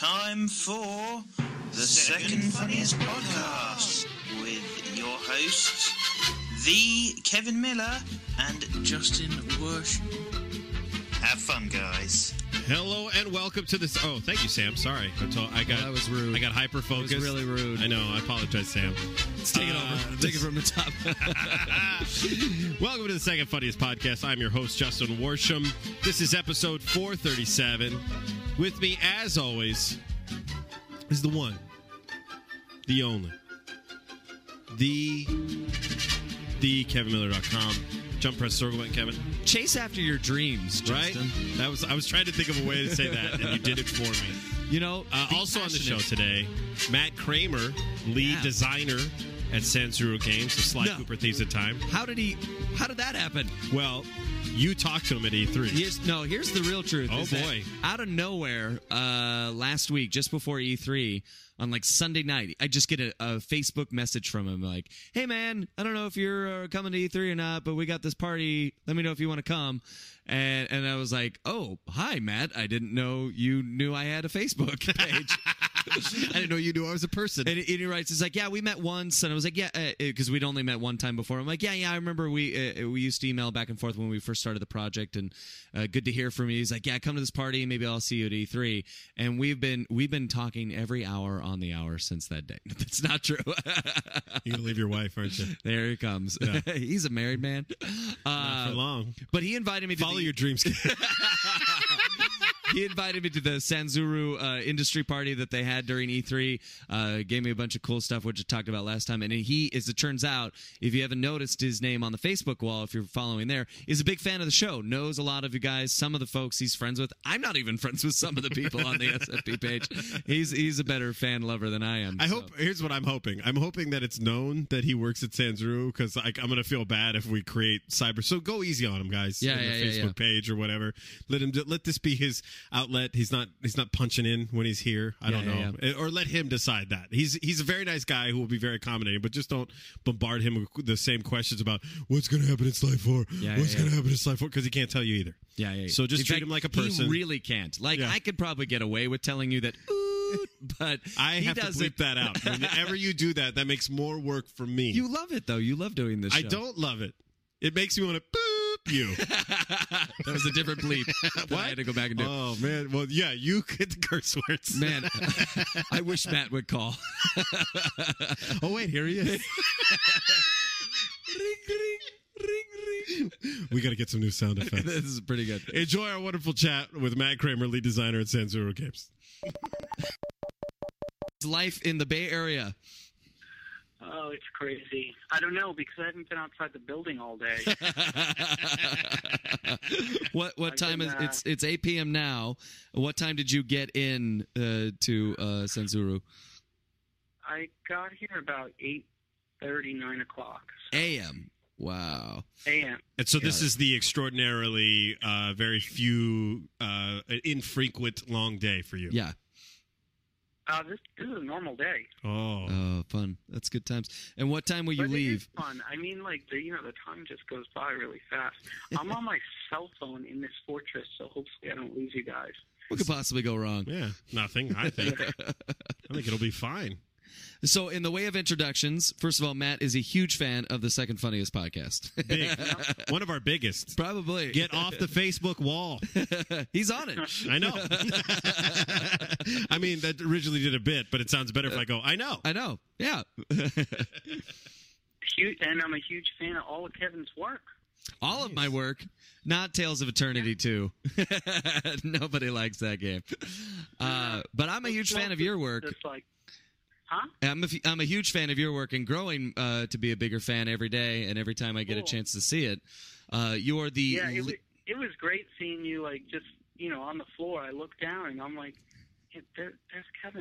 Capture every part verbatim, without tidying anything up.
time for the Second Funniest Podcast with your hosts, the Kevin Miller and Justin Worsh. Have fun, guys. Hello and welcome to this. Oh, thank you, Sam. Sorry, I, told, I got. Oh, that was rude. I got hyper focused. That was really rude. I know. I apologize, Sam. Let's take it Uh, over. Take it from the top. Welcome to the Second Funniest Podcast. I'm your host, Justin Worsham. This is episode four thirty-seven. With me, as always, is the one, the only, the, the Kevin Miller dot com. Jump, press, circle button, Kevin. Chase after your dreams, Right? Justin. That was. I was trying to think of a way to say that, and you did it for me. You know, Uh, be also on the show passionate. today, Matt Kramer, lead Yeah. designer at Sanzuru Games, the Sly No. Cooper Thieves of Time. How did he? How did that happen? Well, you talked to him at E three. Here's, no, here's the real truth. Oh, is that boy. out of nowhere, uh, last week, just before E three, on like Sunday night, I just get a, a Facebook message from him like, "Hey man, I don't know if you're uh, coming to E three or not, but we got this party. Let me know if you want to come." And and I was like, "Oh, hi Matt. I didn't know you knew I had a Facebook page." I didn't know you knew I was a person. And, and he writes, "He's like, yeah, we met once," and I was like, "Yeah," because uh, we'd only met one time before. I'm like, "Yeah, yeah, I remember we uh, we used to email back and forth when we first started the project, and uh, good to hear from you." He's like, "Yeah, come to this party, maybe I'll see you at E three." And we've been we've been talking every hour on the hour since that day. That's not true. You're gonna leave your wife, aren't you? There he comes. Yeah. He's a married man. Not Uh, for long. but he invited me to Follow the, your dreams. he invited me to the Sanzuru uh, industry party that they had during E three. Uh, gave me a bunch of cool stuff, which I talked about last time. And he, as it turns out, if you haven't noticed his name on the Facebook wall, if you're following there, is a big fan of the show. Knows a lot of you guys. Some of the folks he's friends with. I'm not even friends with some of the people on the S F P page. He's he's a better fan lover than I am. I so. hope. Here's what I'm hoping. I'm hoping that it's known that he works at Sanzuru, because like, I'm gonna feel bad if we create cyber. So go easy on him, guys. Yeah, on yeah, the yeah, Facebook yeah. page or whatever. Let him. Let this be his outlet. He's not. He's not punching in when he's here. I Yeah, don't know. yeah, Or let him decide that. He's he's a very nice guy who will be very accommodating. But just don't bombard him with the same questions about what's gonna happen in Sly Four. Yeah, what's yeah, gonna yeah. happen in Sly Four, because he can't tell you either. Yeah, yeah. yeah. So just In treat fact, him like a person. He really can't. Like Yeah. I could probably get away with telling you that. Ooh, but I he have to doesn't. bleep that out. Whenever you do that, that makes more work for me. You love it though. You love doing this. I show. don't love it. It makes me want to boop you. That was a different bleep. that I had to go back and do. Oh, man. Well, yeah, you get the curse words. Man, I wish Matt would call. Oh, wait, here he is. Ring, ring, ring, ring. We got to get some new sound effects. This is pretty good. Enjoy our wonderful chat with Matt Kramer, lead designer at Sanzuru Games. Life in the Bay Area. Oh, it's crazy. I don't know, because I haven't been outside the building all day. What what I've time been, is uh, it's it's eight p.m. now. What time did you get in uh, to uh, Sanzuru? I got here about eight thirty, nine o'clock A M. Wow. a m. And so this Got it. is the extraordinarily uh, very few, uh, infrequent long day for you. Yeah. Uh, this, this is a normal day. Oh. Oh, fun. That's good times. And what time will you but leave? It is fun. I mean, like, the, you know, the time just goes by really fast. I'm on my cell phone in this fortress, so hopefully I don't lose you guys. What could possibly go wrong? Yeah, nothing, I think. I think it'll be fine. So, in the way of introductions, first of all, Matt is a huge fan of the Second Funniest Podcast. Big. One of our biggest. Probably. Get off the Facebook wall. He's on it. I know. I mean, that originally did a bit, but it sounds better if I go, I know. I know. Yeah. Huge, and I'm a huge fan of all of Kevin's work. All of my work, not Tales of Eternity two. Nobody likes that game. Uh, but I'm a huge fan of your work. Just like, huh? I'm a, f- I'm a huge fan of your work and growing uh, to be a bigger fan every day and every time I get a Cool. chance to see it. Uh, you're the... Yeah, it was, it was great seeing you, like, just, you know, on the floor. I looked down, and I'm like, hey, there, there's Kevin.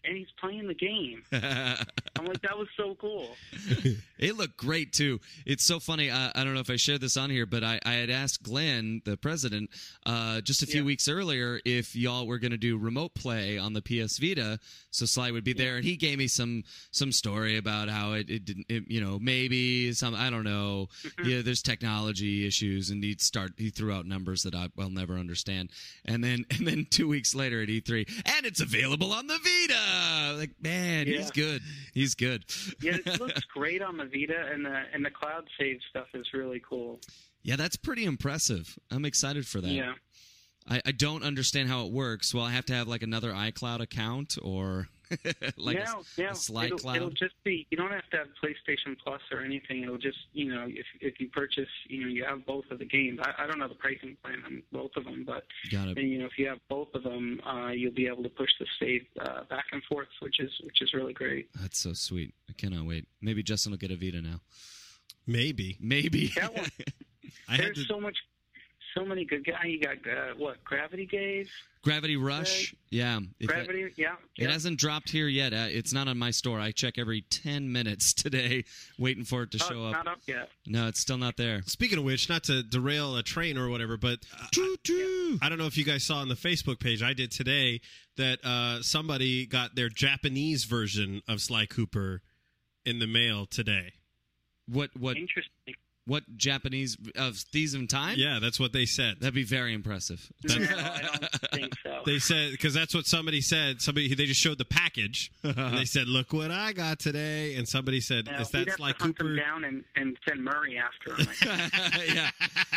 and he's playing the game. I'm like, that was so cool. It looked great, too. It's so funny. I, I don't know if I shared this on here, but I, I had asked Glenn, the president, uh, just a few Yeah. weeks earlier if y'all were going to do remote play on the P S Vita, so Sly would be there. And he gave me some some story about how it, it didn't, it, you know, maybe some, I don't know. Mm-hmm. Yeah, there's technology issues, and he'd start, he threw out numbers that I, I'll never understand. And then, and then two weeks later at E three, and it's available on the Vita. Like, man, Yeah. he's good. He's good. Yeah, it looks great on the Vita, and the and the cloud save stuff is really cool. Yeah, that's pretty impressive. I'm excited for that. Yeah. I, I don't understand how it works. Will I have to have like another iCloud account or like no, a, no. a Sly it'll, Cloud? it'll just be. You don't have to have PlayStation Plus or anything. It'll just, you know, if if you purchase, you know, you have both of the games. I, I don't know the pricing plan on both of them, but Got it. and, you know, if you have both of them, uh, you'll be able to push the save uh, back and forth, which is which is really great. That's so sweet. I cannot wait. Maybe Justin will get a Vita now. Maybe. Maybe. That one. I had There's to, so much, so many good guys. You got uh, what? Gravity Gaze. Gravity Rush. Yeah. If that- Gravity. yeah. it yeah. hasn't dropped here yet. Uh, it's not on my store. I check every ten minutes today, waiting for it to Oh, show it's up. not up yet. No, it's still not there. Speaking of which, not to derail a train or whatever, but uh, Choo-choo. I don't know if you guys saw on the Facebook page, I did today, that uh, somebody got their Japanese version of Sly Cooper in the mail today. What what Interesting. what Japanese of Thieves in Time? Yeah, that's what they said. That'd be very impressive. No, I don't think so. They said, because that's what somebody said. Somebody They just showed the package, and they said, look what I got today. And somebody said, Now, is we'd that have Sly to hunt Cooper? them down and, and send Murray after him. Yeah.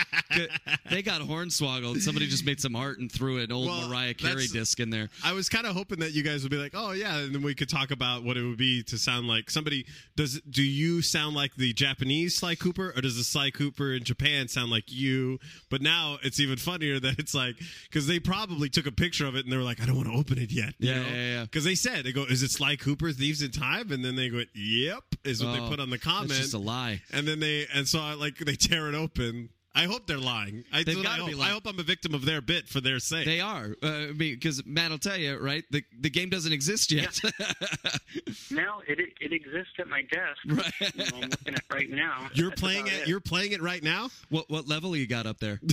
They got hornswoggled. Somebody just made some art and threw an old Well, Mariah Carey that's- disc in there. I was kind of hoping that you guys would be like, oh, yeah, and then we could talk about what it would be to sound like somebody. Does Do you sound like the Japanese Sly Cooper, or does the Sly Cooper in Japan sound like you? But now it's even funnier that it's like, because they probably took a picture of it and they were like, I don't want to open it yet. Yeah, yeah, yeah. Because they said, they go, is it Sly Cooper, Thieves in Time? And then they go, yep, is what Oh, they put on the comment. That's just a lie. And then they, and so I, like, they tear it open. I hope they're lying. I, They've that's what I gotta be hope. lying. I hope I'm a victim of their bit for their sake. They are. Uh, because Matt will tell you, right? The the game doesn't exist yet. Now it it exists at my desk. Right. You know, I'm looking at it right now. You're That's playing about it. it. You're playing it right now. what what level you got up there?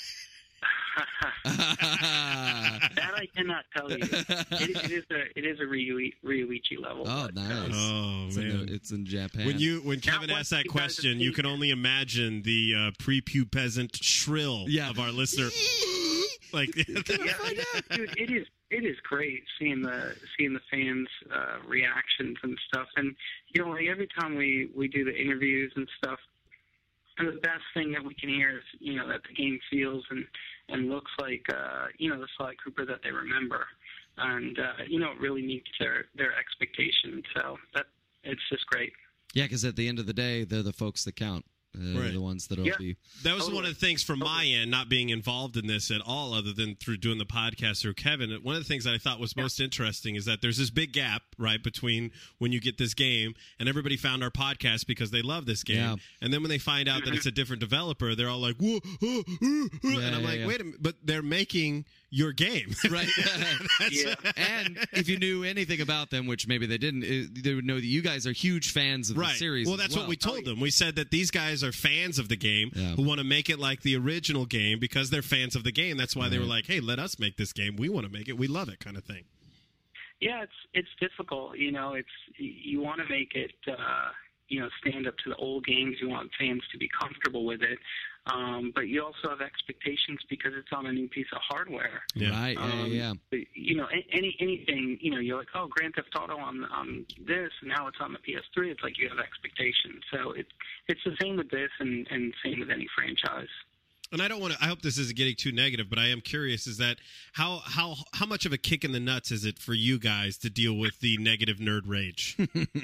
That I cannot tell you. It, it is a it is a Ryui, Ryuichi level. Oh, but, uh, nice. Oh It's man! in, it's in Japan. when you when Kevin what asked that you guys question, have you seen- can only imagine the uh, prepubescent shrill Yeah. of our listener. Like, yeah, dude, it is it is great seeing the seeing the fans' uh, reactions and stuff. And you know, like every time we we do the interviews and stuff, and the best thing that we can hear is you know that the game feels and and looks like uh, you know the Sly Cooper that they remember, and uh, you know it really meets their their expectations. So that it's just great. yeah, because at the end of the day, they're the folks that count. Uh, They're Right. the ones that'll Yeah. be. that was Totally. one of the things from my end, not being involved in this at all, other than through doing the podcast through Kevin. One of the things that I thought was most interesting is that there's this big gap, right, between when you get this game and everybody found our podcast because they love this game, Yeah. and then when they find out that it's a different developer, they're all like, "Whoa!" uh, uh, uh," and Yeah, I'm yeah, like, yeah. "Wait a minute!" But they're making your game, Right. That's- Yeah. And if you knew anything about them, which maybe they didn't, uh, they would know that you guys are huge fans of Right. the series. Well, as that's what we told them. We said that these guys are fans of the game Yeah. who want to make it like the original game because they're fans of the game. That's why they were Right. like, "Hey, let us make this game. We want to make it. We love it," kind of thing. Yeah, it's it's difficult. You know, it's you want to make it uh, you know stand up to the old games. You want fans to be comfortable with it, um, but you also have expectations because it's on a new piece of hardware. Yeah. Right. Yeah, Um, yeah, yeah. You know, a- any anything. You know, you're like, oh, Grand Theft Auto on on this, and now it's on the P S three. It's like you have expectations. So it's it's the same with this, and and same with any franchise. And I don't want to. I hope this isn't getting too negative, but I am curious: is that how how how much of a kick in the nuts is it for you guys to deal with the negative nerd rage?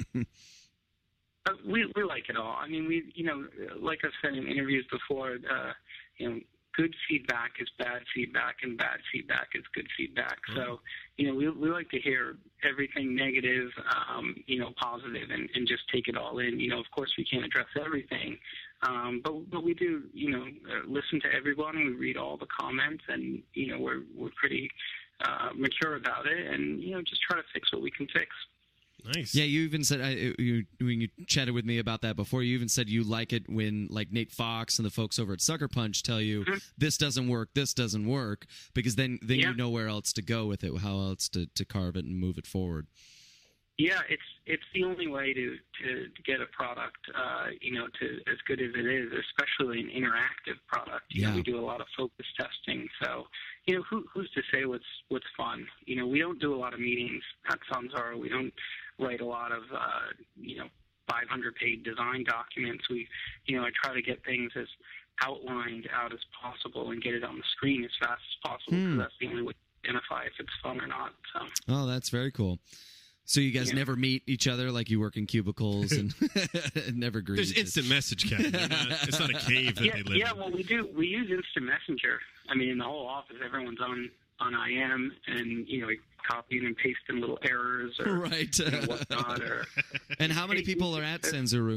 Uh, we we like it all. I mean, we you know, like I've said in interviews before, uh, you know, good feedback is bad feedback, and bad feedback is good feedback. So, you know, we we like to hear everything negative, um, you know, positive, and, and just take it all in. You know, of course, we can't address everything, um, but but we do, you know, uh, listen to everyone. We read all the comments, and you know, we're we're pretty. uh, mature about it, and you know, just try to fix what we can fix. Nice. Yeah, you even said I, you, when you chatted with me about that before. You even said you like it when like Nate Fox and the folks over at Sucker Punch tell you mm-hmm. this doesn't work, this doesn't work, because then then yeah. you know where else to go with it, how else to, to carve it and move it forward. Yeah, it's it's the only way to, to, to get a product, uh, you know, to as good as it is, especially an interactive product. You Yeah. know, we do a lot of focus testing, so you know, who, who's to say what's what's fun? You know, we don't do a lot of meetings at Sunzara. We don't write a lot of uh, you know five hundred page design documents. We, you know, I try to get things as outlined out as possible and get it on the screen as fast as possible because Hmm. that's the only way to identify if it's fun or not. So. Oh, that's very cool. So you guys Yeah. never meet each other, like you work in cubicles and never greet. There's each other. instant message, Kevin. They're not- it's not a cave that Yeah, they live yeah. in. Well, we do. We use Instant Messenger. I mean, in the whole office, everyone's on on I M, and you know, we copying and pasting little errors or Right. you know, whatnot. Or And how many people are at Senzuru?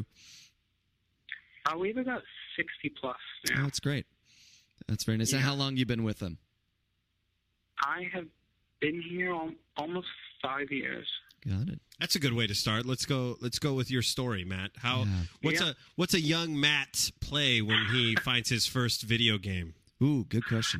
uh, we have about sixty plus Oh, now. that's great. That's very nice. And Yeah. how long you been with them? I have been here al- almost five years. Got it. That's a good way to start. Let's go. Let's go with your story, Matt. How? Yeah. What's Yeah. a What's a young Matt play when he finds his first video game? Ooh, good question.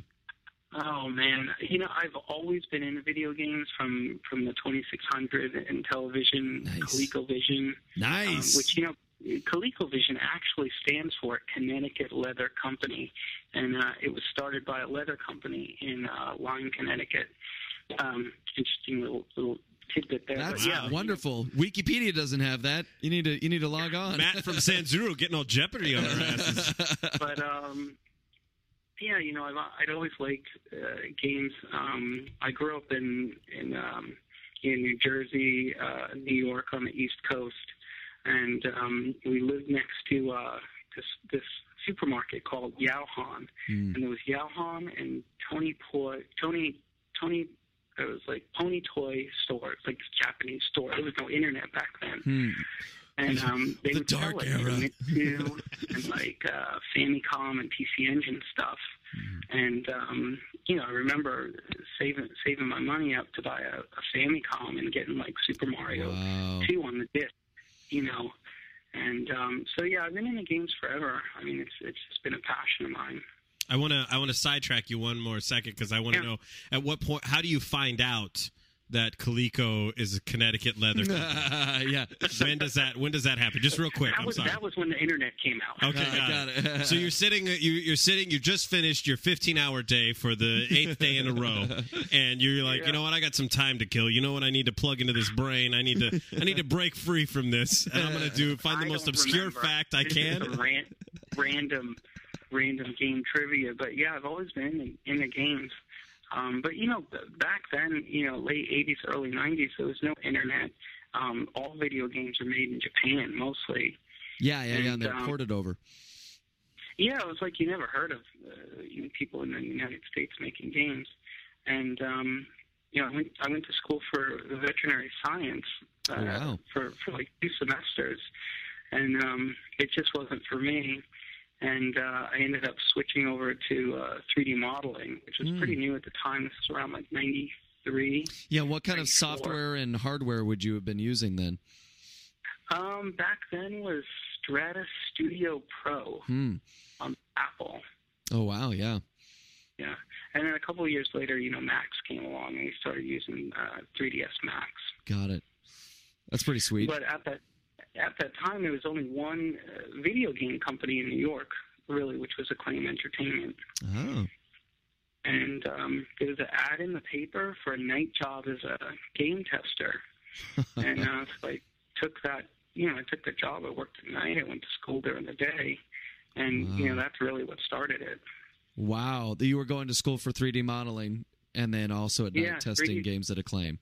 Oh man, you know, I've always been into video games from from the twenty-six hundred and television, Nice. ColecoVision. Nice. Um, which, you know, ColecoVision actually stands for Connecticut Leather Company, and uh, it was started by a leather company in uh, Lyme, Connecticut. Um, interesting little little tidbit there. That's but yeah, wonderful. Wikipedia doesn't have that. You need to you need to log on. Matt from Sanzuru getting all Jeopardy on our asses. But um, yeah, you know, I've I'd always liked uh, games. Um, I grew up in in um, in New Jersey, uh, New York on the East Coast, and um, we lived next to uh, this this supermarket called Yauhan, Hmm. and there was Yauhan and Tony Poi, Tony Tony. It was like Pony Toy store. It's like this Japanese store. There was no internet back then. Hmm. And um, they The would sell dark like era. Famitsu and like uh, Famicom and P C Engine stuff. Hmm. And um, you know, I remember saving saving my money up to buy a, a Famicom and getting like Super Mario Wow. two on the disc. You know, and um, so yeah, I've been into games forever. I mean, it's it's just been a passion of mine. I want to I want to sidetrack you one more second because I want to Yeah. know at what point. How do you find out that Coleco is a Connecticut leather company? Yeah. When does that When does that happen? Just real quick. That I'm was sorry. that was when the internet came out. Okay, Uh, got, got it. it. So you're sitting, you, you're sitting, you just finished your fifteen hour day for the eighth day in a row, and you're like, Yeah. you know what? I got some time to kill. You know what? I need to plug into this brain. I need to, I need to break free from this, and I'm gonna do find the I most don't obscure remember. fact I This is can. some ran- random, random game trivia, but yeah, I've always been in, in the games. Um, but you know, b- back then, you know, late eighties, early nineties, there was no internet. Um, all video games are made in Japan, mostly. Yeah, yeah, yeah. And And, they're um, ported over. Yeah, it was like you never heard of uh, you know, people in the United States making games. And um, you know, I went I went to school for veterinary science uh, Oh, wow. for for like two semesters, and um, it just wasn't for me. And uh, I ended up switching over to uh, three D modeling, which was Hmm. pretty new at the time. This was around like ninety-three. Yeah, what kind of ninety-four. software and hardware would you have been using then? Um, back then was Stratus Studio Pro Hmm. on Apple. Oh, wow, yeah. Yeah, and then a couple of years later, you know, Macs came along, and we started using uh, three D S Max. Got it. That's pretty sweet. But at that at that time, there was only one uh, video game company in New York, really, which was Acclaim Entertainment. Oh. And um, there was an ad in the paper for a night job as a game tester. And uh, so I took that, you know, I took the job. I worked at night. I went to school during the day. And, you know, Wow. that's really what started it. Wow. You were going to school for three D modeling and then also at night Yeah, testing three D games at Acclaim.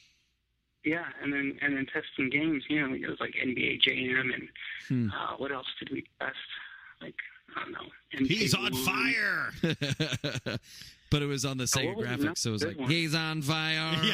Yeah, and then and then testing games, you know, it was like N B A Jam and Hmm. uh, what else did we test? Like, I don't know. M K He's on one. fire. But it was on the Sega what was graphics, so it was that like, one? he's on fire. Yeah.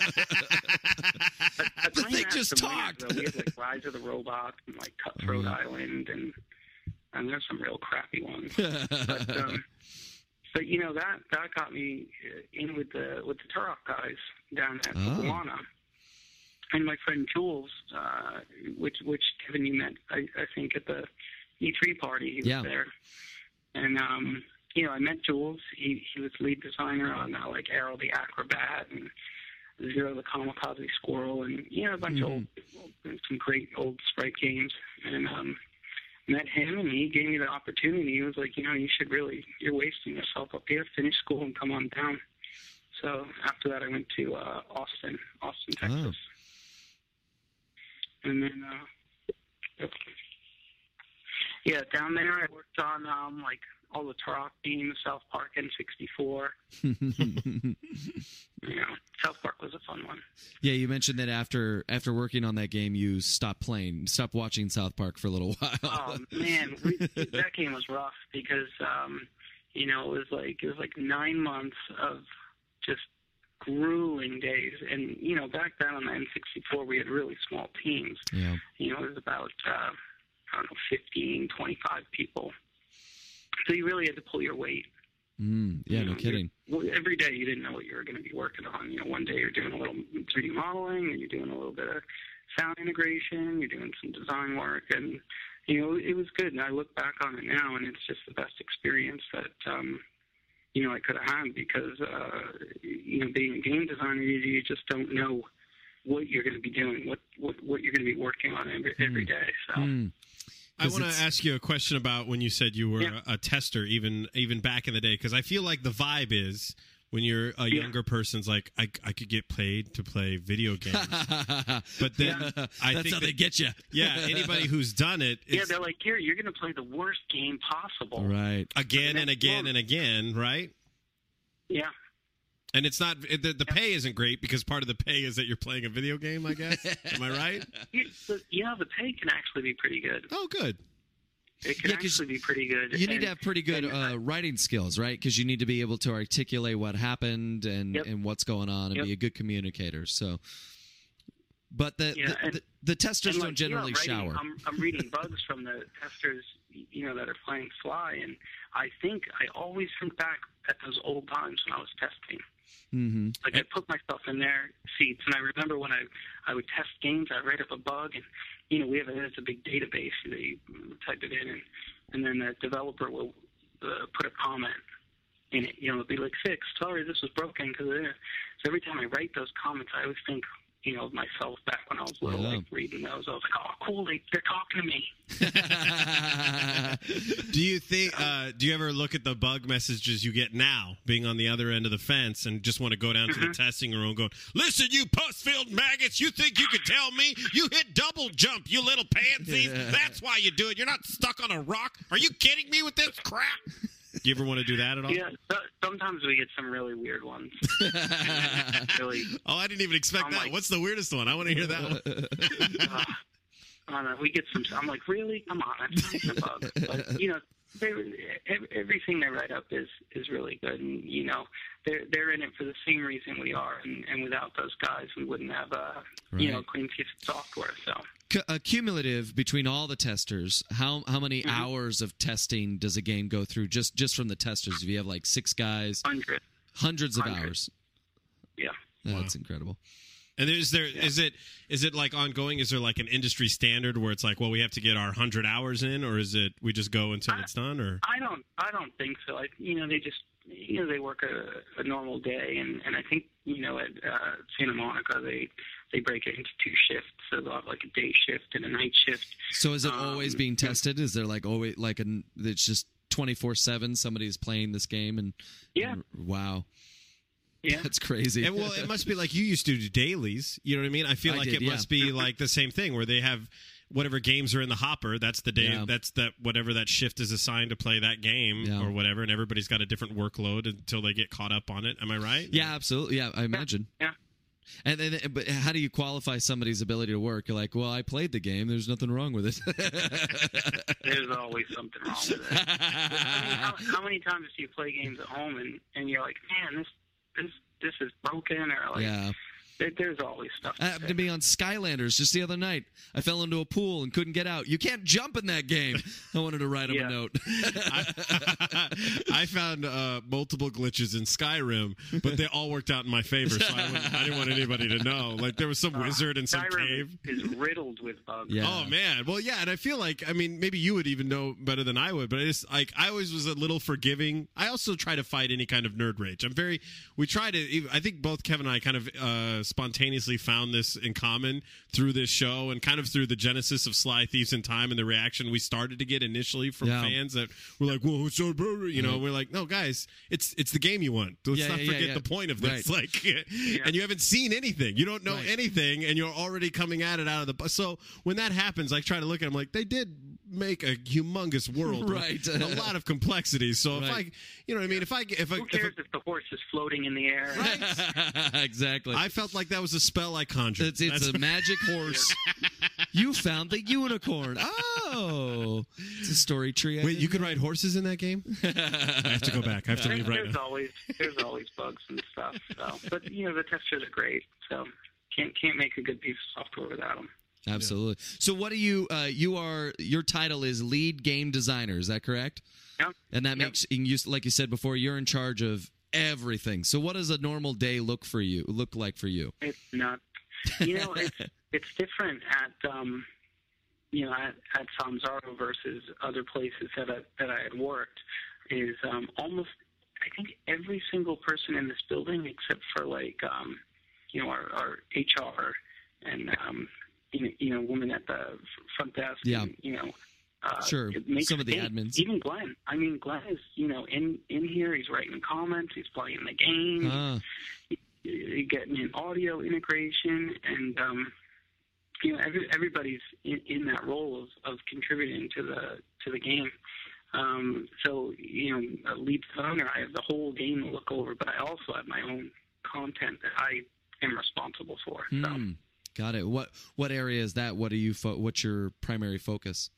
At The Acclaim thing had just some winners, talked. though. We had like Rise of the Robot and like Cutthroat Mhm. Island, and and there's some real crappy ones. But, um, but you know that that got me in with the with the Turok guys down at Oh. Moana. And my friend Jules, uh, which which Kevin you met, I, I think at the E three party, he was Yeah. there. And um, you know, I met Jules. He he was lead designer on uh, like Arrow the Acrobat and Zero the Kamikaze Squirrel, and you know a bunch of old, some great old sprite games. And um, met him, and he gave me the opportunity. He was like, you know, you should really, you're wasting yourself up here. Finish school and come on down. So after that, I went to uh, Austin, Austin, Texas. Oh. And then, uh, yep. yeah, down there I worked on um, like all the Turok games, South Park N sixty-four. You know, South Park was a fun one. Yeah, you mentioned that after after working on that game, you stopped playing, stopped watching South Park for a little while. Oh man, we, that game was rough because um, you know it was like it was like nine months of just grueling days, and you know back then on the N sixty-four we had really small teams. Yeah. You know, it was about uh, I don't know, fifteen, twenty-five people. So you really had to pull your weight. Mm, yeah, You no know, kidding. Well, every day you didn't know what you were going to be working on. You know, one day you're doing a little three D modeling, and you're doing a little bit of sound integration, you're doing some design work, and you know it was good. And I look back on it now, and it's just the best experience that um, you know I could have had because uh, you know being a game designer, you, you just don't know what you're going to be doing, what what, what you're going to be working on every every day. So. Mm. I want to ask you a question about when you said you were Yeah. a, a tester, even even back in the day, because I feel like the vibe is when you're a Yeah. younger person's like, I, I could get paid to play video games, but then I That's think how that- they get you. yeah, anybody who's done it, Yeah, it's they're like, here, you're going to play the worst game possible. Right. again and Next again month. and again, right? Yeah. And it's not it- the, the pay isn't great because part of the pay is that you're playing a video game. I guess. Am I right? You, the, you know, the pay can actually be pretty good. Oh, good. It can Yeah, 'cause actually be pretty good. You need And- to have pretty good and I- uh, writing skills, right? Because you need to be able to articulate what happened and, Yep. and what's going on and Yep. be a good communicator. So, but the Yeah, the, and- the, the testers and, don't like, you know, generally writing- shower. I'm, I'm reading bugs from the testers, you know, that are playing Sly, and I think I always think back at those old times when I was testing. Mm-hmm. Like I put myself in their seats, and I remember when I I would test games, I'd write up a bug, and you know we have a, it's a big database. You know, you type it in, and and then the developer will uh, put a comment in it. You know, it'll be like fix. Sorry, this was broken because of this. So every time I write those comments, I always think, you know, of myself back when I was little, Yeah. like reading those. I was like, oh, cool, they, they're talking to me. Do you think? Uh, do you ever look at the bug messages you get now, being on the other end of the fence, and just want to go down to the testing room and go, "Listen, you pus-filled maggots! You think you could tell me you hit double jump? You little pansies! That's why you do it. You're not stuck on a rock. Are you kidding me with this crap?" Do you ever want to do that at all? Yeah, so, sometimes we get some really weird ones. really. Oh, I didn't even expect I'm that. like- What's the weirdest one? I want to hear that one. uh, I don't know. We get some. I'm like, really? Come on, that's not a bug. But you know, they, ev- everything they write up is is really good, and you know, they're they're in it for the same reason we are, and, and without those guys, we wouldn't have uh, you know, Right. clean piece of software. So. C- uh, cumulative between all the testers, how how many Mm-hmm. hours of testing does a game go through? Just just from the testers, if you have like six guys, Hundred. hundreds of Hundred. hours. Yeah. That's incredible. And is there is it is it like ongoing? Is there like an industry standard where it's like, well, we have to get our hundred hours in, or is it we just go until it's done? Or I don't. I don't think so. I, you know, they just, you know, they work a, a normal day, and, and I think, you know, at uh, Santa Monica, they they break it into two shifts. So they'll have like a day shift and a night shift. So is it Um, always being tested? Is there like always like an it's just twenty-four seven somebody's playing this game and Yeah. and- wow. Yeah. That's crazy. And, well, it must be like you used to do dailies. You know what I mean? I feel I like did, it yeah. must be like the same thing where they have whatever games are in the hopper. That's the day. Yeah. That's that whatever that shift is assigned to play that game Yeah. or whatever. And everybody's got a different workload until they get caught up on it. Am I right? Yeah, absolutely. Yeah, I imagine. Yeah. And then, but how do you qualify somebody's ability to work? You're like, well, I played the game. There's nothing wrong with it. There's always something wrong with it. I mean, how, how many times do you play games at home and, and you're like, man, this this this is broken, or like, yeah. there, there's always stuff. I happened to be on Skylanders just the other night. I fell into a pool and couldn't get out. You can't jump in that game. I wanted to write him Yeah. a note. I, I found uh, multiple glitches in Skyrim, but they all worked out in my favor, so I, wouldn't- I didn't want anybody to know. Like, there was some wizard in some Skyrim cave. is riddled with bugs. Yeah. Oh man, well yeah, and I feel like I mean maybe you would even know better than I would, but I just like I always was a little forgiving. I also try to fight any kind of nerd rage. I'm very we try to. I think both Kevin and I kind of uh, spontaneously found this in common through this show and kind of through the genesis of Sly Thieves in Time and the reaction we started to get initially from Yeah. fans that were like, "Whoa, it's so blah, blah," you know?" We're like, "No, guys, it's it's the game you want. Let's Yeah, not yeah, yeah, forget yeah. the point of this." Right. Like, and you haven't seen anything, you don't know Right. anything, and you're already coming at it out of the. bu- So when that happens, I try to look at them like they did make a humongous world, with Right. a lot of complexities. So if I, Right. you know what I mean, if I if I, Who if cares I, if the horse is floating in the air? Exactly. I felt like that was a spell I conjured. It's, it's That's- a magic horse. You found the unicorn. Oh, it's a story tree. I Wait, didn't you could know. ride horses in that game? I have to go back. I have to leave right There's now. always there's always bugs and stuff. So, but you know the textures are great. So can't can't make a good piece of software without them. Absolutely. So, what do you? Uh, you are your title is lead game designer. Is that correct? Yeah. And that Yep. makes you, like you said before, you're in charge of everything. So, what does a normal day look for you? Look like for you? It's not. You know, it's it's different at um, you know at, at Samsara versus other places that I, that I had worked. Is um, almost I think every single person in this building except for like um, you know our, our H R and um, you know, you know women at the f- front desk. Yeah. And, you know. Uh, Sure. it makes Some of the things- admins. Even Glenn. I mean, Glenn is you know in in here. He's writing comments. He's playing the game. Ah, You're getting an audio integration, and um, you know every, everybody's in, in that role of, of contributing to the to the game. Um, so you know, a lead designer, I have the whole game to look over, but I also have my own content that I am responsible for. So. hmm. Got it. What what area is that? What do you? Fo- what's your primary focus?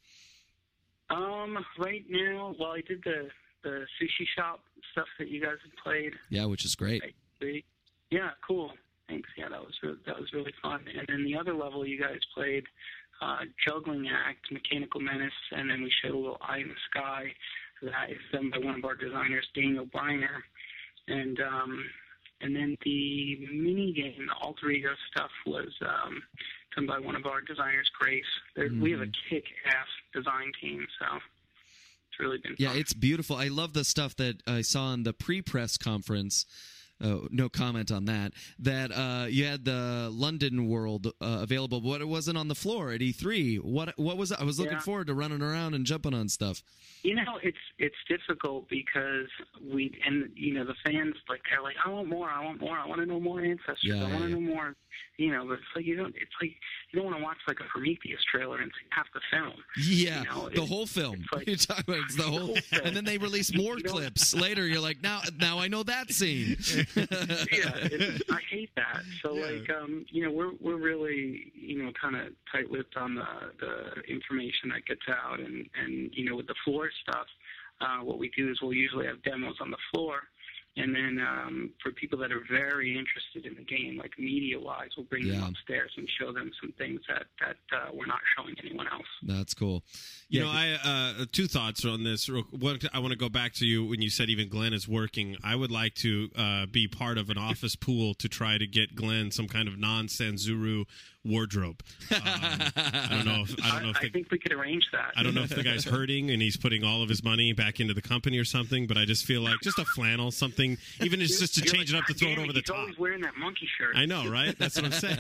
Um, right now, well, I did the the sushi shop stuff that you guys had played. Yeah, which is great. Right. Yeah, cool. Thanks. Yeah, that was re- that was really fun. And then the other level you guys played, uh, Juggling Act, Mechanical Menace, and then we showed a little Eye in the Sky. That is done by one of our designers, Daniel Briner. And um, and then the mini game, the alter ego stuff, was um, done by one of our designers, Grace. There, We have a kick-ass design team, so it's really been Yeah, fun. it's beautiful. I love the stuff that I saw in the pre-press conference. Uh, no comment on that. That uh, you had the London World uh, available, but it wasn't on the floor at E three. What what was it? I was looking Yeah. forward to running around and jumping on stuff. You know, it's it's difficult because we and you know the fans like they're like, I want more, I want more, I want to know more ancestors, Yeah, I want to yeah, know more. You know, but it's like you don't. It's like you don't want to watch like a Prometheus trailer and see half the film. Yeah, You know, the it- whole film. it's like- You're talking about it's the whole, whole film. and then they release more You don't- clips later. You're like, now now I know that scene. yeah, it's, I hate that. So like, um, you know, we're we're really you know kind of tight-lipped on the the information that gets out, and and you know with the floor stuff, uh, what we do is we'll usually have demos on the floor. And then um, for people that are very interested in the game, like media-wise, we'll bring Yeah. them upstairs and show them some things that, that uh, we're not showing anyone else. That's cool. You Yeah, know, I uh, two thoughts on this. Real- One, I want to go back to you when you said even Glenn is working. I would like to uh, be part of an office pool to try to get Glenn some kind of non-Sanzuru wardrobe. Um, I don't know if I don't know I, if I the, think we could arrange that. I don't know if the guy's hurting and he's putting all of his money back into the company or something. But I just feel like just a flannel, something, even it's just to You're change it like, up to "God throw it damn over the he's top. always wearing that monkey shirt. I know, right? That's what I'm saying.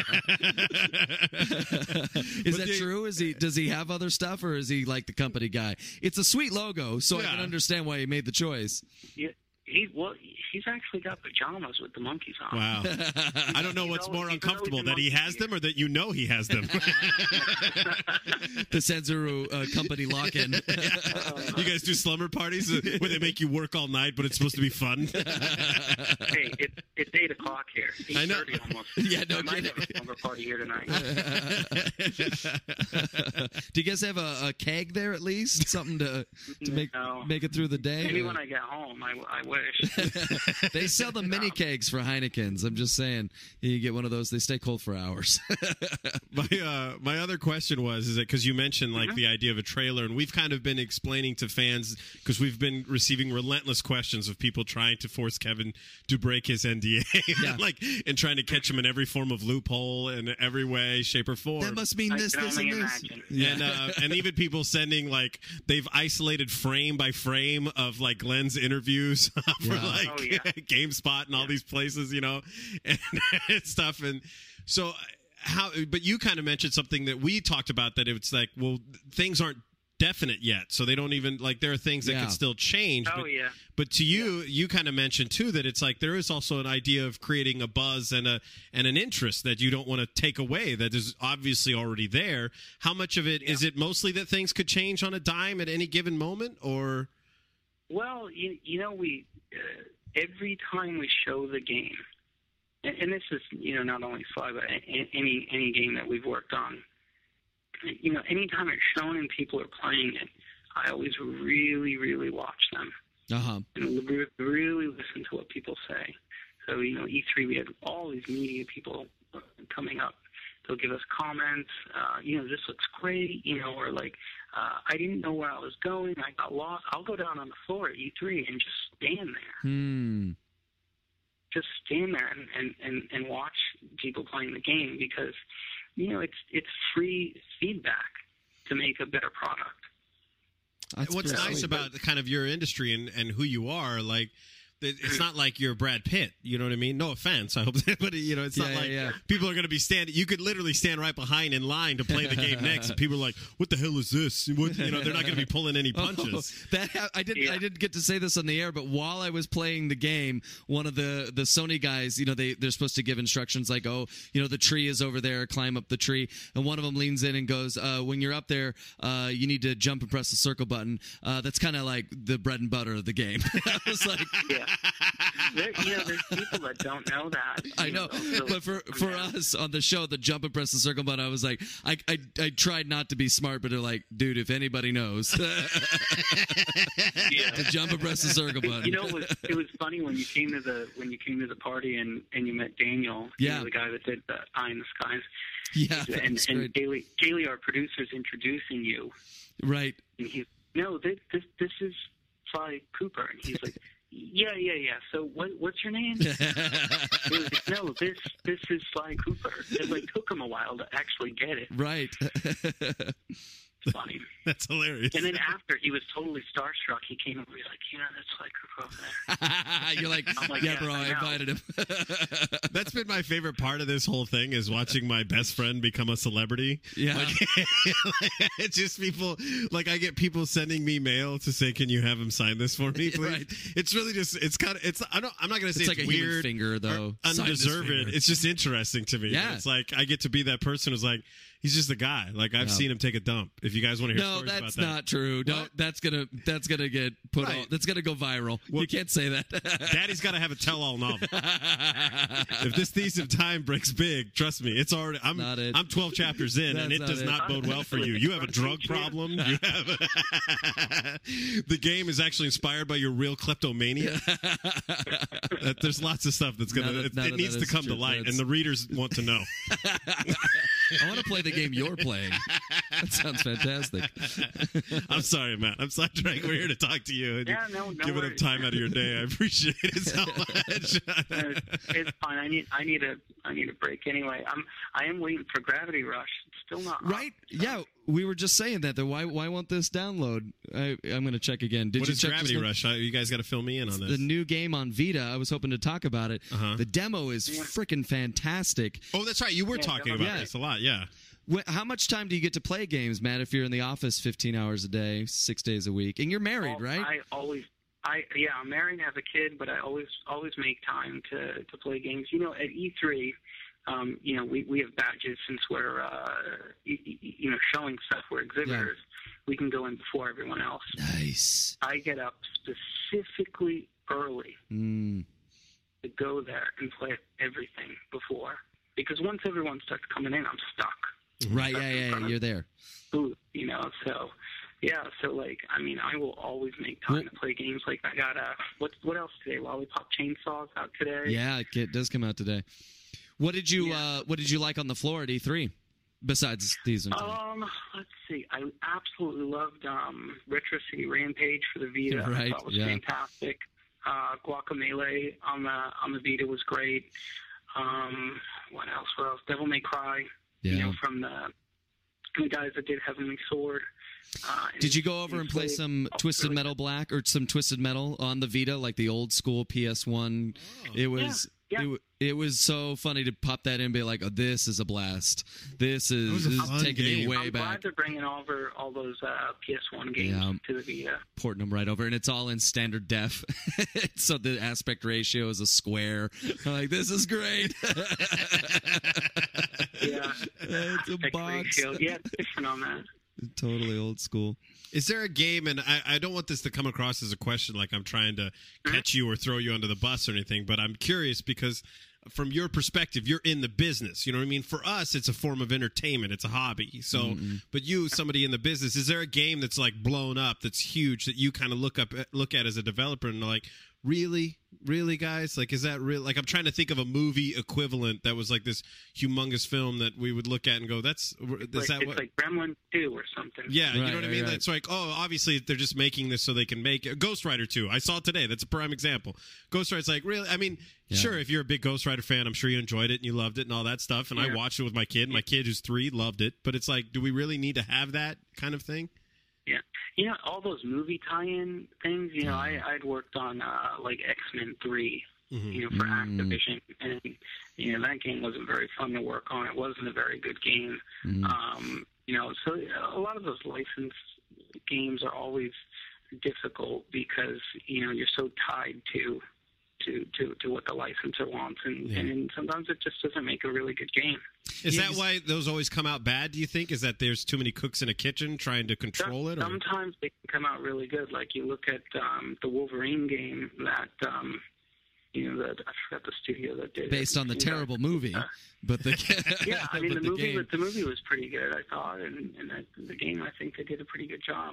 Is But that the- true? Is he does he have other stuff, or is he like the company guy? It's a sweet logo, so I Yeah. can understand why he made the choice. Yeah, he well, he's actually got pajamas with the monkeys on. Wow. I don't know He's what's always- more he's uncomfortable, always that he in has them or that you know he has them. The Sanzuru uh, company lock-in. You guys do slumber parties uh, where they make you work all night, but it's supposed to be fun. Hey, it, it's eight o'clock here. I know. eight thirty almost. Yeah, no I might kidding. have a slumber party here tonight. Do you guys have a, a keg there at least? Something to to make No. make it through the day? Maybe when I get home, I, I will. wish. They sell the mini kegs for Heinekens. I'm just saying, you get one of those. They stay cold for hours. my uh, my other question was, is that because you mentioned like Mhm. the idea of a trailer, and we've kind of been explaining to fans because we've been receiving relentless questions of people trying to force Kevin to break his N D A, Yeah. like and trying to catch him in every form of loophole in every way, shape, or form. That must mean I this, can this, only and this. imagine. Yeah. And uh, and even people sending like they've isolated frame by frame of like Glenn's interviews for Yeah. like Oh, yeah. GameSpot and all these places, you know, and, and stuff. And so how? But you kind of mentioned something that we talked about, that it's like, well, things aren't definite yet, so they don't even like there are things that Yeah. could still change. Oh but, yeah. but to you, you kind of mentioned too that it's like there is also an idea of creating a buzz and a and an interest that you don't want to take away, that is obviously already there. How much of it is it mostly that things could change on a dime at any given moment, or? Well, you, you know, we uh, every time we show the game, and, and this is, you know, not only Sly, but a- any any game that we've worked on. You know, anytime it's shown and people are playing it, I always really, really watch them Uh-huh. and re- really listen to what people say. So, you know, E three, we had all these media people coming up. They'll give us comments, uh, you know, this looks great, you know, or like, uh, I didn't know where I was going, I got lost. I'll go down on the floor at E three and just stand there. Hmm. Just stand there and, and, and, and watch people playing the game because, you know, it's it's free feedback to make a better product. That's What's pretty nice sweet. about the kind of your industry and, and who you are, like, it- it's not like you're Brad Pitt, you know what I mean? No offense, I hope, but you know, it's Yeah, not yeah, like yeah. people are going to be standing. You could literally stand right behind in line to play the game next, and people are like, "What the hell is this?" What, you know, they're not going to be pulling any punches. Oh, that ha- I didn't. Yeah. I didn't get to say this on the air, but while I was playing the game, one of the the Sony guys, you know, they they're supposed to give instructions like, "Oh, you know, the tree is over there. Climb up the tree." And one of them leans in and goes, uh, "When you're up there, uh, you need to jump and press the circle button." Uh, that's kind of like the bread and butter of the game. I was like, Yeah. There, you know, there's people that don't know that. I you know, they'll- but for for yeah. us on the show, the jump and press the circle button, I was like, I I, I tried not to be smart, but they're like, dude, if anybody knows, Yeah. to jump and press the circle button. You know, it was, it was funny when you came to the when you came to the party and, and you met Daniel, you Yeah. know, the guy that did the Eye in the Skies, yeah, that and was and great. Kaylee, Kaylee, our producer's introducing you, Right. and he's no, this this this is Sly Cooper, and he's like, yeah, yeah, yeah. So what what's your name? He was like, no, this this is Sly Cooper. It like took him a while to actually get it. Right. It's funny. That's hilarious. And then after he was totally starstruck, he came over. He's like, you know, that's Sly Cooper over there. You're like, I'm like, yeah, yes, bro, I I know." invited him. That's been my favorite part of this whole thing, is watching my best friend become a celebrity. Yeah. Like, it's just people, like I get people sending me mail to say, "Can you have him sign this for me, please?" Right. It's really just, it's kind of, it's. I don't, I'm not going to say It's it's, like a human weird, finger, though. or Sign his undeserved. finger. It's just interesting to me. Yeah. It's like I get to be that person who's like, he's just a guy. Like I've Yeah. seen him take a dump. If you guys want to hear No, stories about that's that, not true. No, What? that's gonna that's gonna get put Right. on. That's gonna go viral. Well, you can't say that. Daddy's got to have a tell-all novel. If this Thief of Time breaks big, trust me, it's already. I'm Not it. I'm twelve chapters in, and That's it not does it. not bode well for you. You have a drug problem. You have the game is actually inspired by your real kleptomania. That there's lots of stuff that's gonna. None of- it none it of needs that to is come true. to light, That's- and the readers want to know. I want to play the game you're playing. That sounds fantastic. I'm sorry, Matt. I'm sidetracked. We're here to talk to you. And Yeah, no, no giving up worries. time out of your day. I appreciate it so much. Uh, it's fine. I need I need a I need a break anyway. I'm I am waiting for Gravity Rush. It's still not up, Right? so- Yeah, we were just saying that. That why why won't this download? I, I'm going to check again. Did What you is check Gravity just now? Rush? I, you guys got to fill me in on this. The new game on Vita. I was hoping to talk about it. Uh-huh. The demo is Yeah. freaking fantastic. Oh, that's right. You were Yeah, talking demo- about Yeah. this a lot. Yeah. Wh- How much time do you get to play games, Matt? If you're in the office fifteen hours a day, six days a week, and you're married, Well, right? I always I yeah I'm married and have a kid, but I always always make time to to play games. You know, at E three. Um, you know, we, we have badges since we're, uh, y- y- you know, showing stuff. We're exhibitors. We can go in before everyone else. Nice. I get up specifically early Mm. to go there and play everything before. Because once everyone starts coming in, I'm stuck. Right? Yeah, yeah, yeah. You're there. Booth, you know, so yeah, so like, I mean, I will always make time to play games. Like, I got uh, what what else today? Lollipop Chainsaws out today. Yeah, it does come out today. What did you Yeah. uh, What did you like on the floor at E three? Besides these ones? Um, let's see. I absolutely loved um, Retro City Rampage for the Vita. I Right, thought it was yeah. fantastic. Uh, Guacamelee on the on the Vita was great. Um, what else? What else? Devil May Cry. Yeah. You know, from the, the guys that did Heavenly Sword. Uh, Did you go over and play Enslaved. some Oh, Twisted really Metal Black or some Twisted Metal on the Vita, like the old school P S one? It was Yeah, yeah. It, wa- it was so funny to pop that in and be like, oh, this is a blast. This is, was a this is fun taking me game. way I'm back. glad they're bringing over all those uh, P S one games Yeah. to the Vita. Porting them right over, and it's all in standard def. So the aspect ratio is a square. I'm like, this is great. Yeah, It's a Aspect box. ratio. Yeah, it's different on that. Totally old school. Is there a game, and I, I don't want this to come across as a question like I'm trying to catch you or throw you under the bus or anything, but I'm curious because from your perspective, you're in the business. You know what I mean? For us, it's a form of entertainment. It's a hobby. So, but you, somebody in the business, is there a game that's like blown up, that's huge, that you kind of look up, look at as a developer and like, really, really, guys? Like, is that real? Like, I'm trying to think of a movie equivalent that was like this humongous film that we would look at and go, "That's is Like, that it's what?" like Gremlin two or something. Yeah, you Right, know what I right, mean? right. It's like, oh, obviously they're just making this so they can make it. Ghost Rider two. I saw it today. That's a prime example. Ghost Rider's like, really? I mean, Yeah. sure, if you're a big Ghost Rider fan, I'm sure you enjoyed it and you loved it and all that stuff. And I Yeah. watched it with my kid. My kid, who's three, loved it. But it's like, do we really need to have that kind of thing? Yeah, you know, all those movie tie-in things. You know, I I'd worked on uh, like X-Men three. Mhm. You know, for Mm. Activision, and you know that game wasn't very fun to work on. It wasn't a very good game. Mm. Um, you know, so a lot of those licensed games are always difficult because you know you're so tied to to to, to what the licensor wants, and, Yeah. and sometimes it just doesn't make a really good game. Is Yeah, that because- why those always come out bad, do you think? Is that there's too many cooks in a kitchen trying to control it? Or? Sometimes they can come out really good. Like you look at um, the Wolverine game that um, you know, the, I forgot the studio that did it. Based on the You know, terrible movie, uh, but the Yeah, I mean but the, the movie game. was the movie was pretty good, I thought, and, and the, the game I think they did a pretty good job.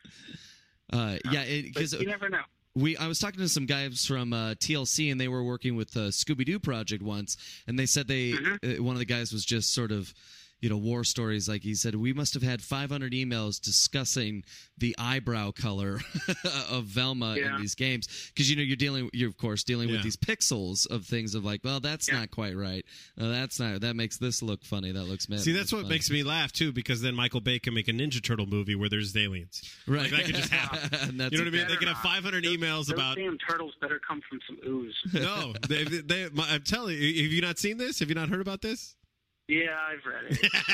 Uh, yeah, But because you never know. we I was talking to some guys from uh, T L C, and they were working with the Scooby Doo project once, and they said they Mm-hmm. uh, one of the guys was just sort of, you know, war stories. Like he said, we must have had five hundred emails discussing the eyebrow color of Velma Yeah. in these games, because you know you're dealing, you're of course dealing Yeah. with these pixels of things of like, well, that's Yeah. not quite right. Uh, that's not that makes this look funny. That looks mad. See, that's what makes me laugh, too, because then Michael Bay can make a Ninja Turtle movie where there's aliens. right. Like, that could just happen. And that's You know what I mean? Better They can have not. five hundred Those- emails those about... damn turtles better come from some ooze. No, they, they, my, I'm telling you. Have you not seen this? Have you not heard about this? Yeah, I've read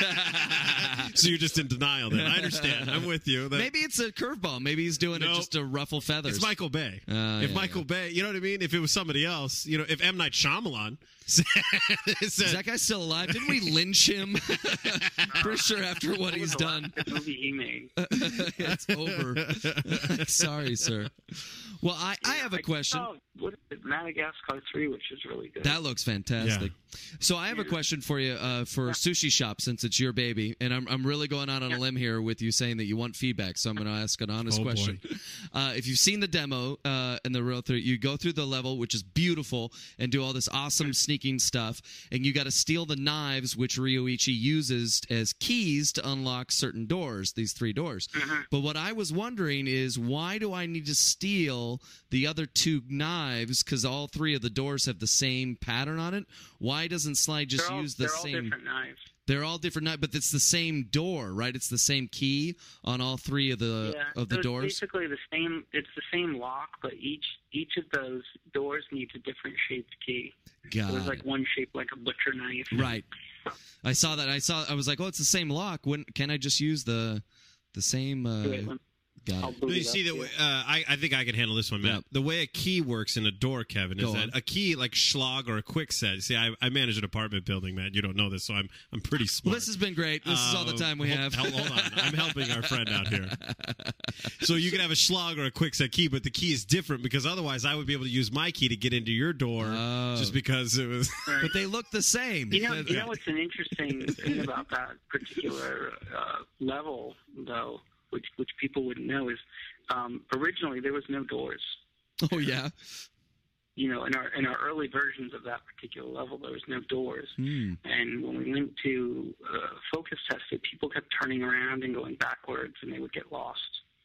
it. So you're just in denial then. I understand. I'm with you. That- Maybe it's a curveball. Maybe he's doing it Nope. just to ruffle feathers. It's Michael Bay. Uh, if yeah, Michael Bay, you know what I mean? If it was somebody else, you know, if M. Night Shyamalan said, Is that guy still alive? Didn't we lynch him? Pretty sure after what What he's was the done, last movie he made. it's over. Sorry, sir. Well, I, I have a I question. saw, what is it, Madagascar three, which is really good. That looks fantastic. So I have a Yeah. question for you uh, for Sushi Shop, since it's your baby, and I'm I'm really going out on a limb here with you saying that you want feedback. So I'm going to ask an honest Oh, boy. question. Uh, if you've seen the demo uh, and the real through, you go through the level, which is beautiful, and do all this awesome sneaking stuff, and you got to steal the knives, which Ryoichi uses as keys to unlock certain doors. These three doors. Mm-hmm. But what I was wondering is, why do I need to steal the other two knives? Because all three of the doors have the same pattern on it. Why doesn't Slide just they're all, use the they're all same? different knives. They're all different knives, but it's the same door, right? It's the same key on all three of the yeah, of the so it's doors. basically the same. It's the same lock, but each each of those doors needs a different shaped key. So Got there's it. like one shaped like a butcher knife. Right. I saw that. I saw. I was like, oh, it's the same lock. When can I just use the the same? Uh, Wait, let- got I'll it. boot No, you it see up that? here. Uh, I I think I can handle this one, Matt. Yep. The way a key works in a door, Kevin, is Go that on. a key like Schlag or a Quickset. See, I, I manage an apartment building, Matt. You don't know this, so I'm I'm pretty smart. Well, this has been great. This is all the Uh, time we hold- have. Hold, hold on, I'm helping our friend out here. So you can have a Schlag or a Quickset key, but the key is different because otherwise I would be able to use my key to get into your door Oh. just because it was. Right. But they look the same. You know, you know what's an interesting thing about that particular uh, level, though, which which people wouldn't know, is um, originally there was no doors. Oh yeah. You know, in our in our early versions of that particular level, there was no doors. Hmm. And when we went to uh, focus test it, people kept turning around and going backwards, and they would get lost.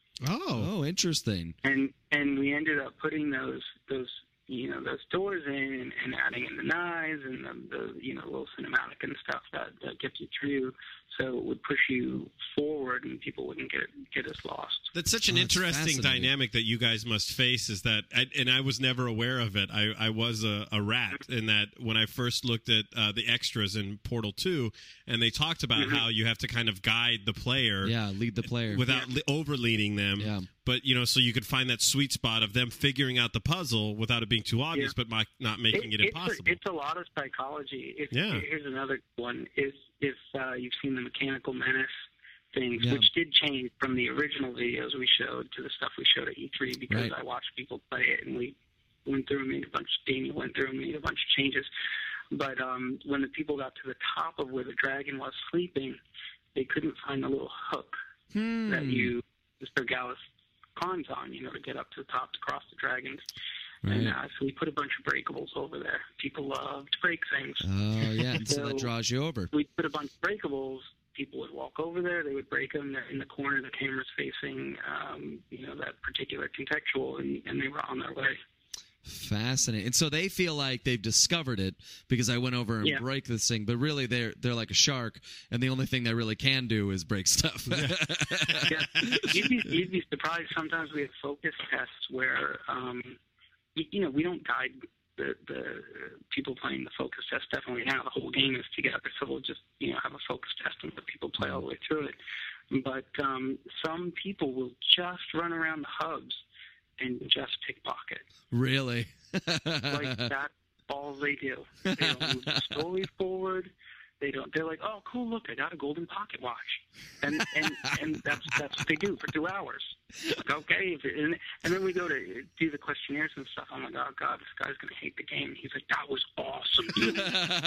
Oh. Oh, interesting. And and we ended up putting those those you know those doors in and, and adding in the knives and the, the you know little cinematic and stuff that, that gets you through, so it would push you forward and people wouldn't get get as lost. That's such an Oh, that's interesting fascinating. dynamic that you guys must face. Is that, I, and I was never aware of it. I, I was a, a rat in that when I first looked at uh, the extras in Portal two, and they talked about Mm-hmm. how you have to kind of guide the player Yeah, lead the player. without li- over leading them. Yeah. But, you know, so you could find that sweet spot of them figuring out the puzzle without it being too obvious, Yeah. but my, not making it, it's impossible. A, it's a lot of psychology. If, Yeah. Here's another one: is if uh, you've seen the Mechanical Menace things, Yeah. which did change from the original videos we showed to the stuff we showed at E three, because Right. I watched people play it and we went through and made a bunch. Daniel went through and made a bunch of changes. But um, when the people got to the top of where the dragon was sleeping, they couldn't find the little hook Hmm. that you, Mister Gallus, climbs on, you know, to get up to the top to cross the dragons. And Right. uh, so we put a bunch of breakables over there. People love to break things. Oh yeah, and so that So- draws you over. We put a bunch of breakables. People would walk over there. They would break them. They're in the corner. The camera's facing, um, you know, that particular contextual, and, and they were on their way. Fascinating. And so they feel like they've discovered it because I went over and Yeah. break this thing, but really they're they're like a shark, and the only thing they really can do is break stuff. Yeah. you'd, be, you'd be surprised. Sometimes we have focus tests where, um, you, you know, we don't guide the, the people playing the focus test definitely now. The whole game is together, so we'll just, you know, have a focus test and let people play all the way through it. But um, some people will just run around the hubs and just pickpocket. Really? Like that's all they do. They don't move the story forward. They don't. They're like, oh, cool! Look, I got a golden pocket watch, and and, and that's that's what they do for two hours. Like, okay, if it, and and then we go to do the questionnaires and stuff. I'm like, oh god, this guy's gonna hate the game. He's like, that was awesome, dude.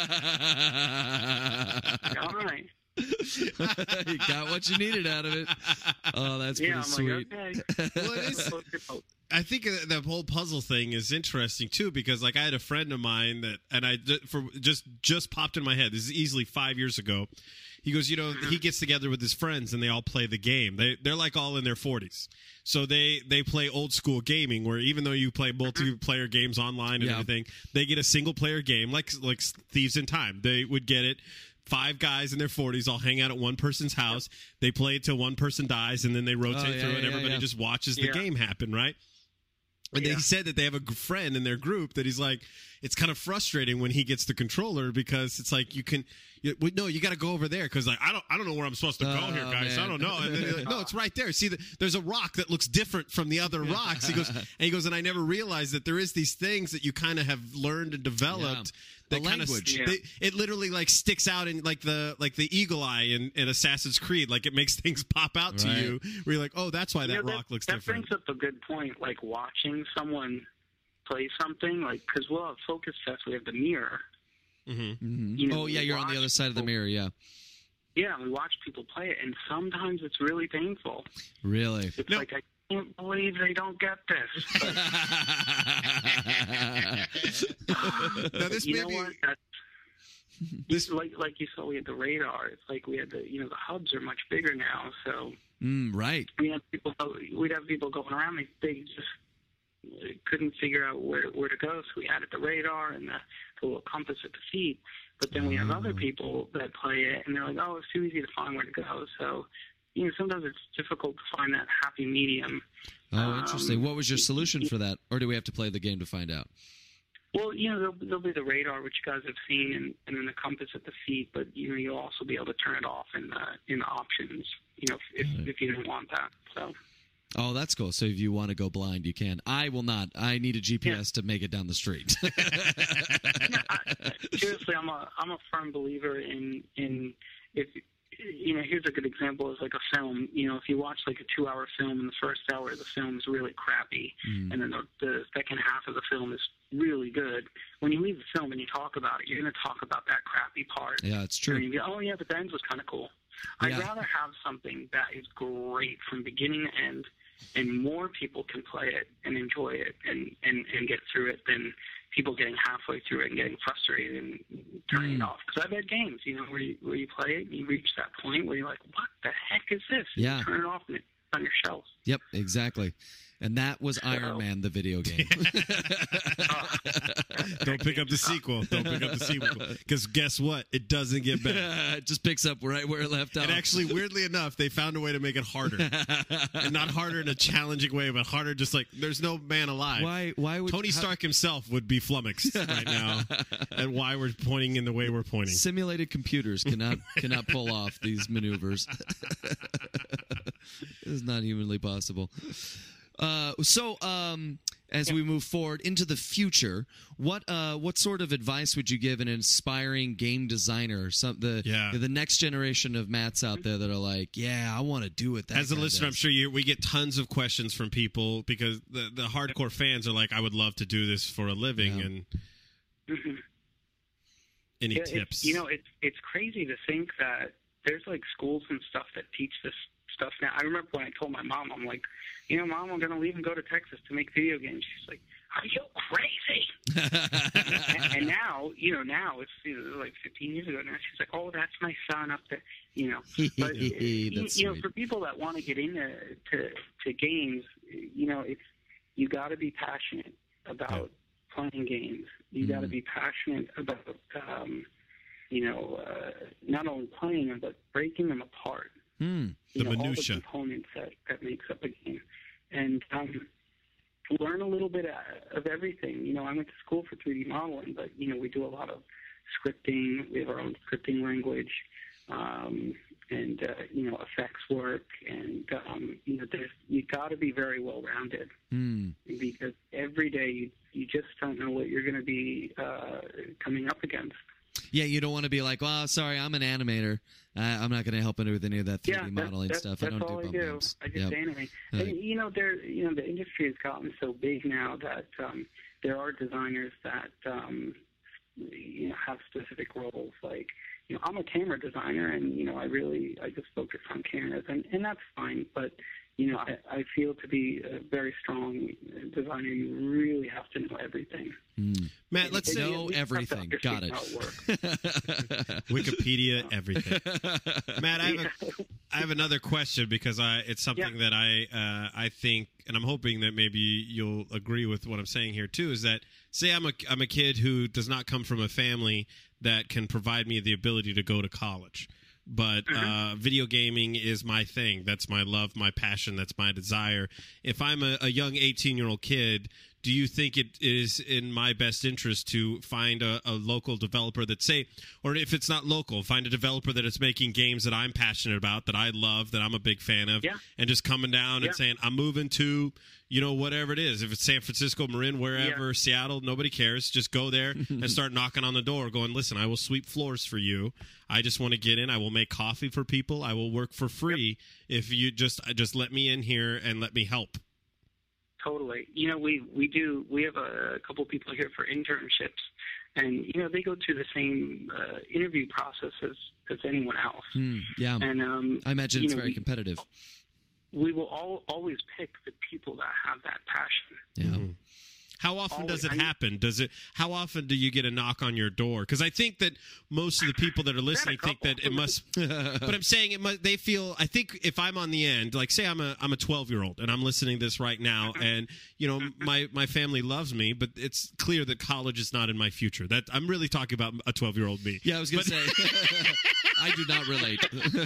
Like, all right. You got what you needed out of it. Oh, that's Yeah, pretty I'm sweet. like, okay. Well, it is- Float your boat. I think uh, the whole puzzle thing is interesting too, because like I had a friend of mine that, and I for just just popped in my head. This is easily five years ago. He goes, you know, he gets together with his friends and they all play the game. They they're like all in their forties, so they they play old school gaming where even though you play multiplayer games online and Yeah. everything, they get a single player game like like Thieves in Time. They would get it. Five guys in their forties all hang out at one person's house. They play it till one person dies, and then they rotate Oh, yeah, through, and yeah, everybody yeah. just watches the Yeah. game happen, right? And Yeah. he said that they have a g- friend in their group that he's like, it's kind of frustrating when he gets the controller because it's like you can, you, well, no, you got to go over there because like I don't, I don't know where I'm supposed to go Oh, here, guys. man. I don't know. And then he's like, no, it's right there. See, the, there's a rock that looks different from the other rocks. He goes, and he goes, and I never realized that there is these things that you kind of have learned and developed. Yeah. That A kind of language. they, it literally like sticks out in like the like the eagle eye in, in Assassin's Creed. Like it makes things pop out to Right. you. Where you're like, oh, that's why that You know, rock looks that different. brings up a good point. Like watching someone play something, like because we'll have focus tests. We have the mirror. Mm-hmm. You know, Oh yeah, we you're on the watch other side of the people- mirror. Yeah, Yeah, we watch people play it, and sometimes it's really painful. really. It's No. like I can't believe they don't get this. But Now this you may know be what? That's, this like like you saw, we had the radar. It's like we had the you know the hubs are much bigger now, so Mm, right. we have people. We'd have people going around. They they just couldn't figure out where where to go, so we added the radar and the, the little compass at the feet. But then we have other people that play it, and they're like, "Oh, it's too easy to find where to go." So, you know, sometimes it's difficult to find that happy medium. Oh, interesting. Um, What was your solution for that, or do we have to play the game to find out? Well, you know, there'll, there'll be the radar, which you guys have seen, and, and then the compass at the feet. But you know, you'll also be able to turn it off in the in the options. You know, if if, if you don't want that. So. Oh, that's cool. So if you want to go blind, you can. I will not. I need a G P S to make it down the street. Yeah, I, seriously, I'm a I'm a firm believer in in if you know. Here's a good example: is like a film. You know, if you watch like a two-hour film, and the first hour of the film is really crappy, Mm. and then the, the second half of the film is really good. When you leave the film and you talk about it, you're going to talk about that crappy part. Yeah, it's And true. you go, oh yeah, but the end was kind of cool. I'd Yeah. rather have something that is great from beginning to end, and more people can play it and enjoy it and, and, and get through it than people getting halfway through it and getting frustrated and turning it Mm. off. Because I've had games, you know, where you, where you play it and you reach that point where you're like, what the heck is this? And Yeah. you turn it off and it's on your shelf. Yep, exactly. And that was Iron Man, the video game. Don't pick up the sequel. Don't pick up the sequel. Because guess what? It doesn't get better. It just picks up right where it left off. And actually, weirdly enough, they found a way to make it harder. And not harder in a challenging way, but harder just like there's no man alive. why? Why would Tony how- Stark himself would be flummoxed right now at why we're pointing in the way we're pointing. Simulated computers cannot cannot pull off these maneuvers. It is not humanly possible. Uh, so, um, as we move forward into the future, what uh, what sort of advice would you give an aspiring game designer, some the Yeah. the next generation of Matts out there that are like, yeah, I want to do it. That As a guy listener, I'm does." sure you, we get tons of questions from people because the, the hardcore fans are like, I would love to do this for a living. Yeah. And Mhm. any Yeah, it's- tips? You know, it's it's crazy to think that there's like schools and stuff that teach this stuff now. I remember when I told my mom, I'm like, you know, Mom, I'm going to leave and go to Texas to make video games. She's like, are you crazy? and, and now, you know, now it's you know, like fifteen years ago now. She's like, oh, that's my son up there, you know. But you, That's you know, sweet. for people that want to get into to, to games, you know, it's you got to be passionate about playing games. You got to Mm. be passionate about, um, you know, uh, not only playing them but breaking them apart. Hmm. You The know, minutia. all the components that, that makes up a game, and um, learn a little bit of everything. You know, I went to school for three D modeling, but you know, we do a lot of scripting. We have our own scripting language, um, and uh, you know, effects work, and um, you know, there's you got to be very well rounded Hmm. because every day you, you just don't know what you're going to be uh, coming up against. Yeah, you don't want to be like, well, sorry, I'm an animator. Uh, I'm not going to help into with any of that three D Yeah, modeling that's, stuff. That's I don't all do I bump do. bumps. I just Yep. animate. Right. And, you know, there, you know, the industry has gotten so big now that um, there are designers that um, you know have specific roles. Like, you know, I'm a camera designer, and you know, I really I just focus on cameras, and and that's fine. But you know, I, I feel to be a very strong designer, you really have to know everything. Hmm. Matt, let's And say Know you have to everything. Got understand it. how works. Wikipedia, everything. Matt, I have, a, I have another question because I it's something that I uh, I think, and I'm hoping that maybe you'll agree with what I'm saying here too. Is that say I'm a I'm a kid who does not come from a family that can provide me the ability to go to college, but uh, video gaming is my thing. That's my love, my passion. That's my desire. If I'm a, a young eighteen year old kid, do you think it is in my best interest to find a, a local developer that say, or if it's not local, find a developer that is making games that I'm passionate about, that I love, that I'm a big fan of, Yeah. and just coming down Yeah. and saying, I'm moving to, you know, whatever it is. If it's San Francisco, Marin, wherever, Yeah. Seattle, nobody cares. Just go there and start knocking on the door going, listen, I will sweep floors for you. I just want to get in. I will make coffee for people. I will work for free if you just just let me in here and let me help. Totally. You know, we, we do, we have a, a couple people here for internships, and, you know, they go through the same uh, interview process as, as anyone else. Hmm. Yeah. And, um, I imagine you it's know, very we- competitive. we will all, always pick the people that have that passion. Yeah. Mhm. How often Always. does it I mean- happen? Does it? How often do you get a knock on your door? Because I think that most of the people that are listening think that it must. But I'm saying it must. They feel. I think if I'm on the end, like say I'm a I'm a twelve year old and I'm listening to this right now, and you know my my family loves me, but it's clear that college is not in my future. That I'm really talking about a twelve year old me. Yeah, I was going to say, I do not relate.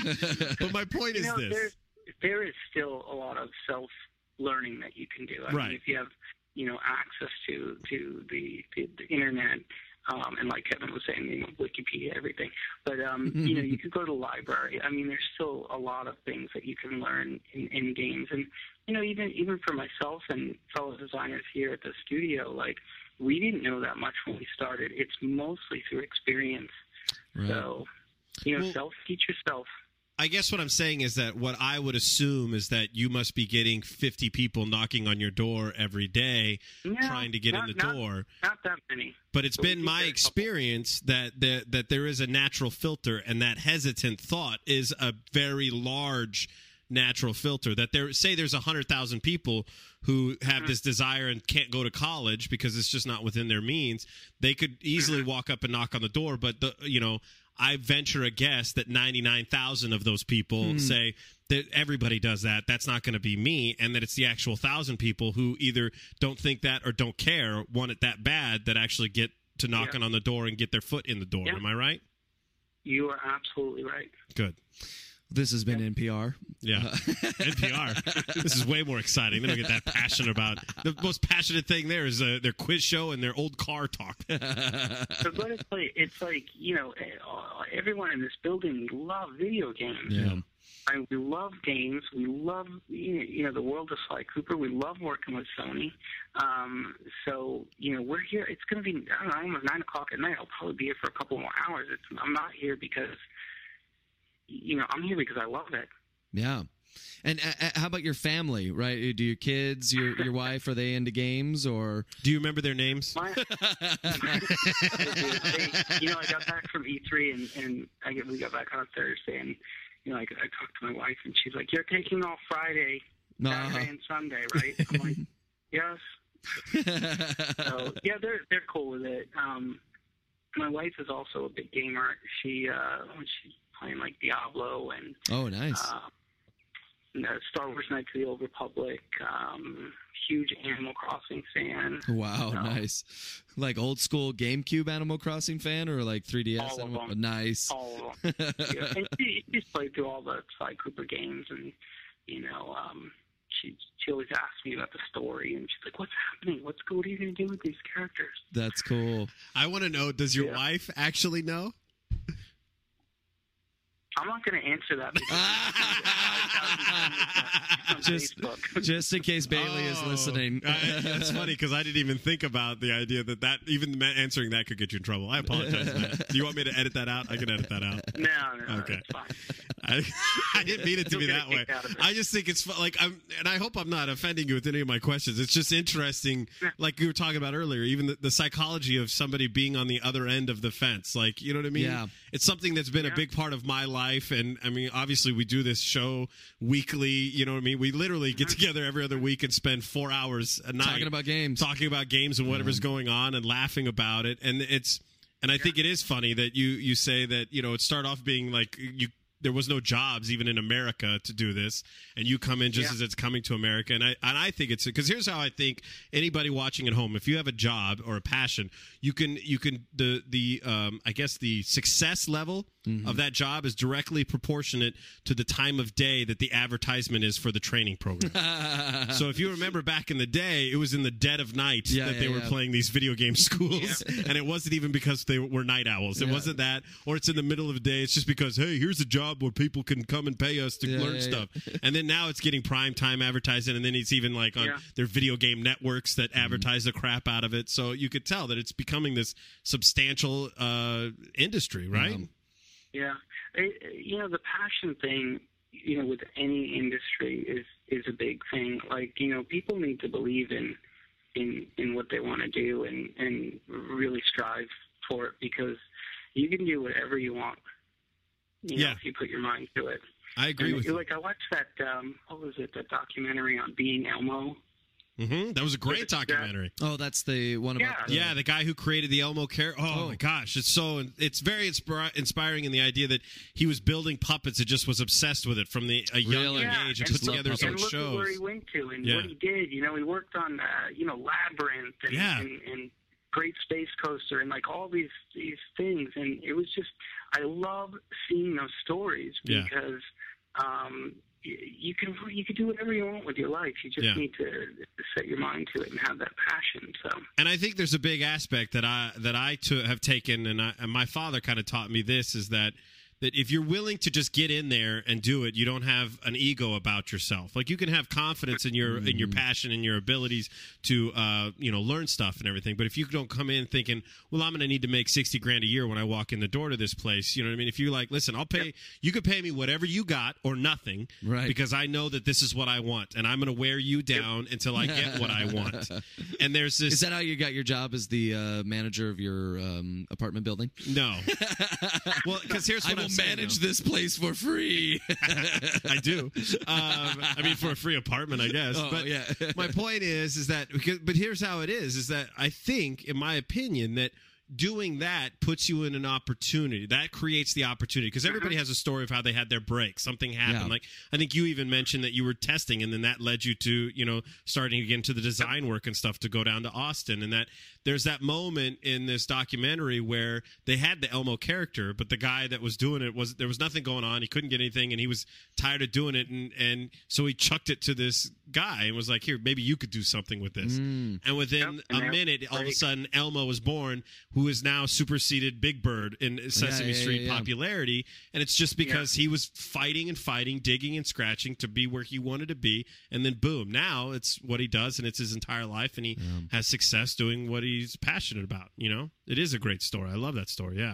But my point You is know, this. there, there is still a lot of self-learning that you can do. I Right. mean, if you have, you know, access to, to the, the, the internet, um, and like Kevin was saying, you know, Wikipedia, everything. But, um, you know, you could go to the library. I mean, there's still a lot of things that you can learn in, in games. And, you know, even even for myself and fellow designers here at the studio, like, we didn't know that much when we started. It's mostly through experience. Right. So, you know, Well- self-teach yourself. I guess what I'm saying is that what I would assume is that you must be getting fifty people knocking on your door every day No, trying to get not- in the not- door. Not that many. But it's But we been do my get a couple. experience that there, that there is a natural filter, and that hesitant thought is a very large natural filter. That there, say there's one hundred thousand people who have Mm-hmm. this desire and can't go to college because it's just not within their means. They could easily Mm-hmm. walk up and knock on the door, but the you know, I venture a guess that ninety-nine thousand of those people say that everybody does that. That's not going to be me, and that it's the actual thousand people who either don't think that or don't care, want it that bad, that actually get to knocking Yeah. on the door and get their foot in the door. Yeah. Am I right? You are absolutely right. Good. This has been N P R. Yeah. N P R. This is way more exciting. They don't get that passionate about. The most passionate thing there is uh, their quiz show and their old car talk. But what it's like, it's like, you know, eh, everyone in this building love video games. Yeah. I mean, we love games. We love, you know, the world of Sly Cooper. We love working with Sony. Um, so, you know, we're here. It's going to be, I don't know, almost nine o'clock at night. I'll probably be here for a couple more hours. It's, I'm not here because, you know, I'm here because I love it. Yeah. And uh, uh, how about your family, right? Do your kids, your your wife, are they into games or? Do you remember their names? My, they, you know, I got back from E three, and, and I get, we got back on Thursday, and, you know, I, I talked to my wife, and she's like, "You're taking off Friday, Saturday, Uh-huh. and Sunday, right?" I'm like, "Yes." So, yeah, they're they're cool with it. Um, my wife is also a big gamer. She uh, she's playing like Diablo and Oh, nice. uh, and, uh, Star Wars: Knights of the Old Republic. Um, huge Animal Crossing fan. Wow, no. nice. Like old school GameCube Animal Crossing fan, or like three D S? All of Animal- them. Nice. All of them. Yeah. And she, she's played through all the Sly Cooper games, and you know, um, she she always asks me about the story, and she's like, "What's happening? What's what are you going to do with these characters?" That's cool. I want to know, does your Yeah. wife actually know? I'm not going to answer that. Because on Just- Facebook. Just in case Bailey is Oh. listening. I, that's funny because I didn't even think about the idea that that even ma- answering that could get you in trouble. I apologize, man. Do you want me to edit that out? I can edit that out. No, no, no, Okay. it's fine. I, I didn't mean it to You'll be get a that way. kick out of it. I just think it's fu- like I'm, and I hope I'm not offending you with any of my questions. It's just interesting, like you were talking about earlier, even the, the psychology of somebody being on the other end of the fence. Like, you know what I mean? Yeah. It's something that's been a Yeah. big part of my life, and I mean, obviously, we do this show weekly. You know what I mean? We literally get together every other week and spend four hours a night Talking about games. talking about games and whatever's going on and laughing about it. And it's, and I think it is funny that you you say that, you know, it started off being like you. There was no jobs even in America to do this, and you come in just Yeah. as it's coming to America. And I and I think it's because here's how I think anybody watching at home, if you have a job or a passion, you can you can the the um, I guess the success level of that job is directly proportionate to the time of day that the advertisement is for the training program. So if you remember back in the day, it was in the dead of night Yeah, that yeah, they were yeah. playing these video game schools, and it wasn't even because they were night owls. It Yeah. wasn't that, or it's in the middle of the day. It's just because, hey, here's a job where people can come and pay us to Yeah, learn yeah, stuff. And then now it's getting prime time advertising, and then it's even like on Yeah. their video game networks that Mm-hmm. advertise the crap out of it. So you could tell that it's becoming this substantial uh, industry, right? Um, Yeah, it, you know, the passion thing, you know, with any industry is is a big thing. Like, you know, people need to believe in in in what they want to do and and really strive for it, because you can do whatever you want. You know, Yeah. if you put your mind to it. I agree And, with you. like, I watched that. Um, what was it? That documentary on Being Elmo. hmm That was a great That- documentary. oh, that's the one about. The, Yeah, the guy who created the Elmo character. Oh, Oh. my gosh, it's so it's very inspira- inspiring in the idea that he was building puppets and just was obsessed with it from the a young Really? young Yeah, age and and put together his and own look at where he shows. went to and Yeah. what he did. You know, he worked on uh, you know Labyrinth and, Yeah. and, and Great Space Coaster and like all these these things, and it was just I love seeing those stories Yeah. because um, y- you can you can do whatever you want with your life. You just Yeah. need to, to set your mind to it and have that passion. So And I think there's a big aspect that I that I to, have taken, and, I, and my father kind of taught me this, is that that if you're willing to just get in there and do it, you don't have an ego about yourself. Like, you can have confidence in your in your passion and your abilities to uh, you know, learn stuff and everything. But if you don't come in thinking, well, I'm going to need to make sixty grand a year when I walk in the door to this place, you know what I mean? If you're like, listen, I'll pay, you could pay me whatever you got or nothing, Right. because I know that this is what I want, and I'm going to wear you down until I get what I want. And there's this. Is that how you got your job as the uh, manager of your um, apartment building? No. Well, because here's what I will I'm saying, manage though. this place for free. I do. Um, I mean, for a free apartment, I guess. Oh, but yeah. my point is, is that, because, but here's how it is, is that I think, in my opinion, that doing that puts you in an opportunity. That creates the opportunity, because everybody has a story of how they had their break. Something happened. Yeah. Like, I think you even mentioned that you were testing, and then that led you to, you know, starting to get into the design work and stuff to go down to Austin. And that there's that moment in this documentary where they had the Elmo character, but the guy that was doing it was, there was nothing going on. He couldn't get anything, and he was tired of doing it. And, and so he chucked it to this guy and was like, here, maybe you could do something with this. Mm. And within Yep, a and minute, all of a break. sudden, Elmo was born, who is now superseded Big Bird in Sesame yeah, yeah, Street yeah. popularity. And it's just because he was fighting and fighting, digging and scratching to be where he wanted to be. And then, boom, now it's what he does, and it's his entire life, and he has success doing what he's passionate about. You know, it is a great story. I love that story. Yeah.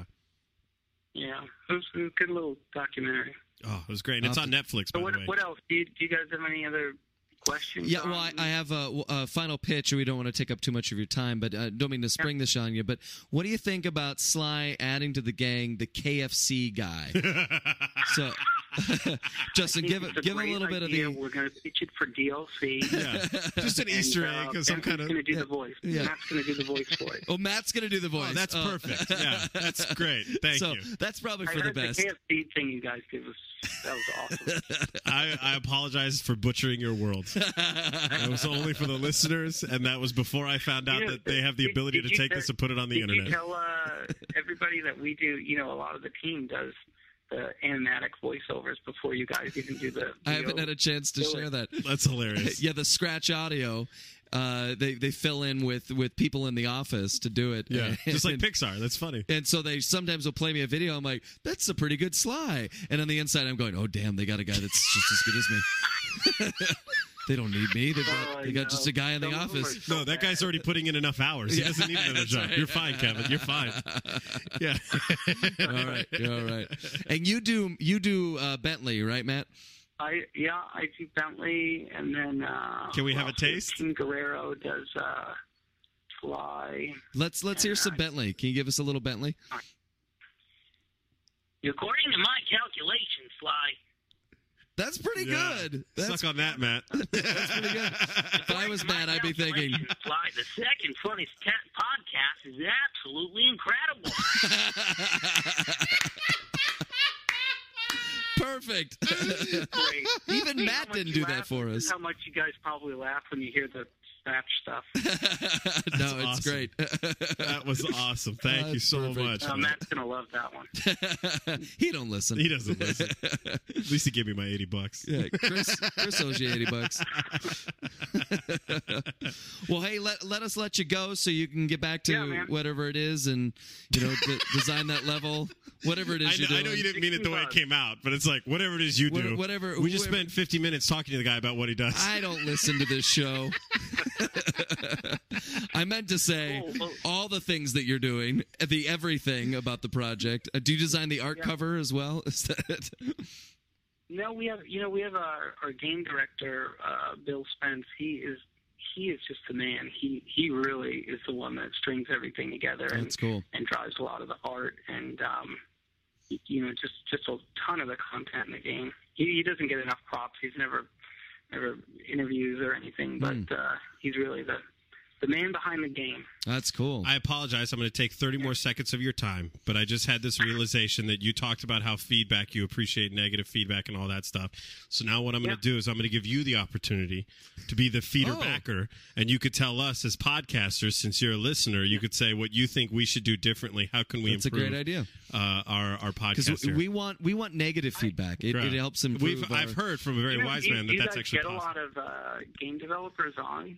Yeah, it was a good little documentary. Oh, it was great. And it's on Netflix, by So what, the way. what else? Do you, do you guys have any other questions? Yeah, well, I, on- I have a, a final pitch, and we don't want to take up too much of your time, but I don't mean to spring this on you, but what do you think about Sly adding to the gang the K F C guy? So, Justin, I think give it's it, give a great little bit of idea. the. We're going to pitch it for D L C. Yeah. Just an Easter and, egg uh, or some kind of. going to do yeah, the voice. yeah. Matt's going to do the voice for it. Oh, Matt's going to do the voice. Oh, that's Oh. perfect. Yeah, that's great. Thank so you. that's probably I for the heard best. the K F C thing you guys did was that was awesome. I, I apologize for butchering your world. That was only for the listeners, and that was before I found out You know, that they have the did- ability did to you take tell- this and put it on the Did internet. you tell uh, everybody that we do? You know, a lot of the team does the animatic voiceovers before you guys even do the. I haven't had a chance to Do it. share that. That's hilarious. Yeah, the scratch audio. Uh, they they fill in with, with people in the office to do it. Yeah, just like And- Pixar. That's funny. And so they sometimes will play me a video. I'm like, that's a pretty good Sly. And on the inside, I'm going, oh, damn, they got a guy that's just as good as me. They don't need me. They've got, Oh, they got no. just a guy in the Some of them office. are so No, that bad. guy's already putting in enough hours. He Yeah, doesn't need another that's job. right. You're fine, Kevin. You're fine. Yeah. All right, all right. And you do you do uh, Bentley, right, Matt? I yeah, I do Bentley, and then uh, Can we have who a else? taste? Team Guerrero does uh, Fly. Let's let's hear some Bentley. Can you give us a little Bentley? According to my calculations, Sly, That's pretty Yeah. good. That's, Suck on that, Matt. that's pretty good. If I was my Matt, I'd be thinking. calculations, Sly, the second funniest ta- podcast is absolutely incredible. Perfect. Great. Even See Matt how much didn't you do that laugh- for this us. is How much you guys probably laugh when you hear the Snatch stuff. No, it's awesome. great. That was awesome. Thank you That's so perfect. much. Uh, man. Matt's gonna love that one. He don't listen. He doesn't listen. At least he gave me my eighty bucks. Yeah, Chris, Chris owes you eighty bucks. Well, hey, let let us let you go so you can get back to Yeah, man. whatever it is and you know de- design that level, whatever it is I you're know, doing. I know you didn't mean it the way it came out, but it's like whatever it is you What- do. whatever- We just whoever- spent fifty minutes talking to the guy about what he does. I don't listen to this show. I meant to say Oh, oh. all the things that you're doing, the everything about the project. Uh, do you design the art Yeah. cover as well? Is that No, we have you know we have our, our game director uh, Bill Spence. He is he is just the man. He he really is the one that strings everything together and, That's cool. and drives a lot of the art and um, y- you know just just a ton of the content in the game. He, he doesn't get enough props. He's never never interviews or anything, but Mm. uh, he's really the the man behind the game. That's cool. I apologize. I'm going to take thirty more seconds of your time, but I just had this realization that you talked about how feedback, you appreciate negative feedback and all that stuff. So now what I'm going Yeah. to do is I'm going to give you the opportunity to be the feeder Oh. backer, and you could tell us as podcasters, since you're a listener, you could say what you think we should do differently. How can we That's a improve great idea. Uh, our, our podcast Because here? we want we want negative feedback. It, Right. it helps improve. We've, our- I've heard from a very You know, wise do you- man do that you that's guys actually get possible. a lot of uh, game developers on.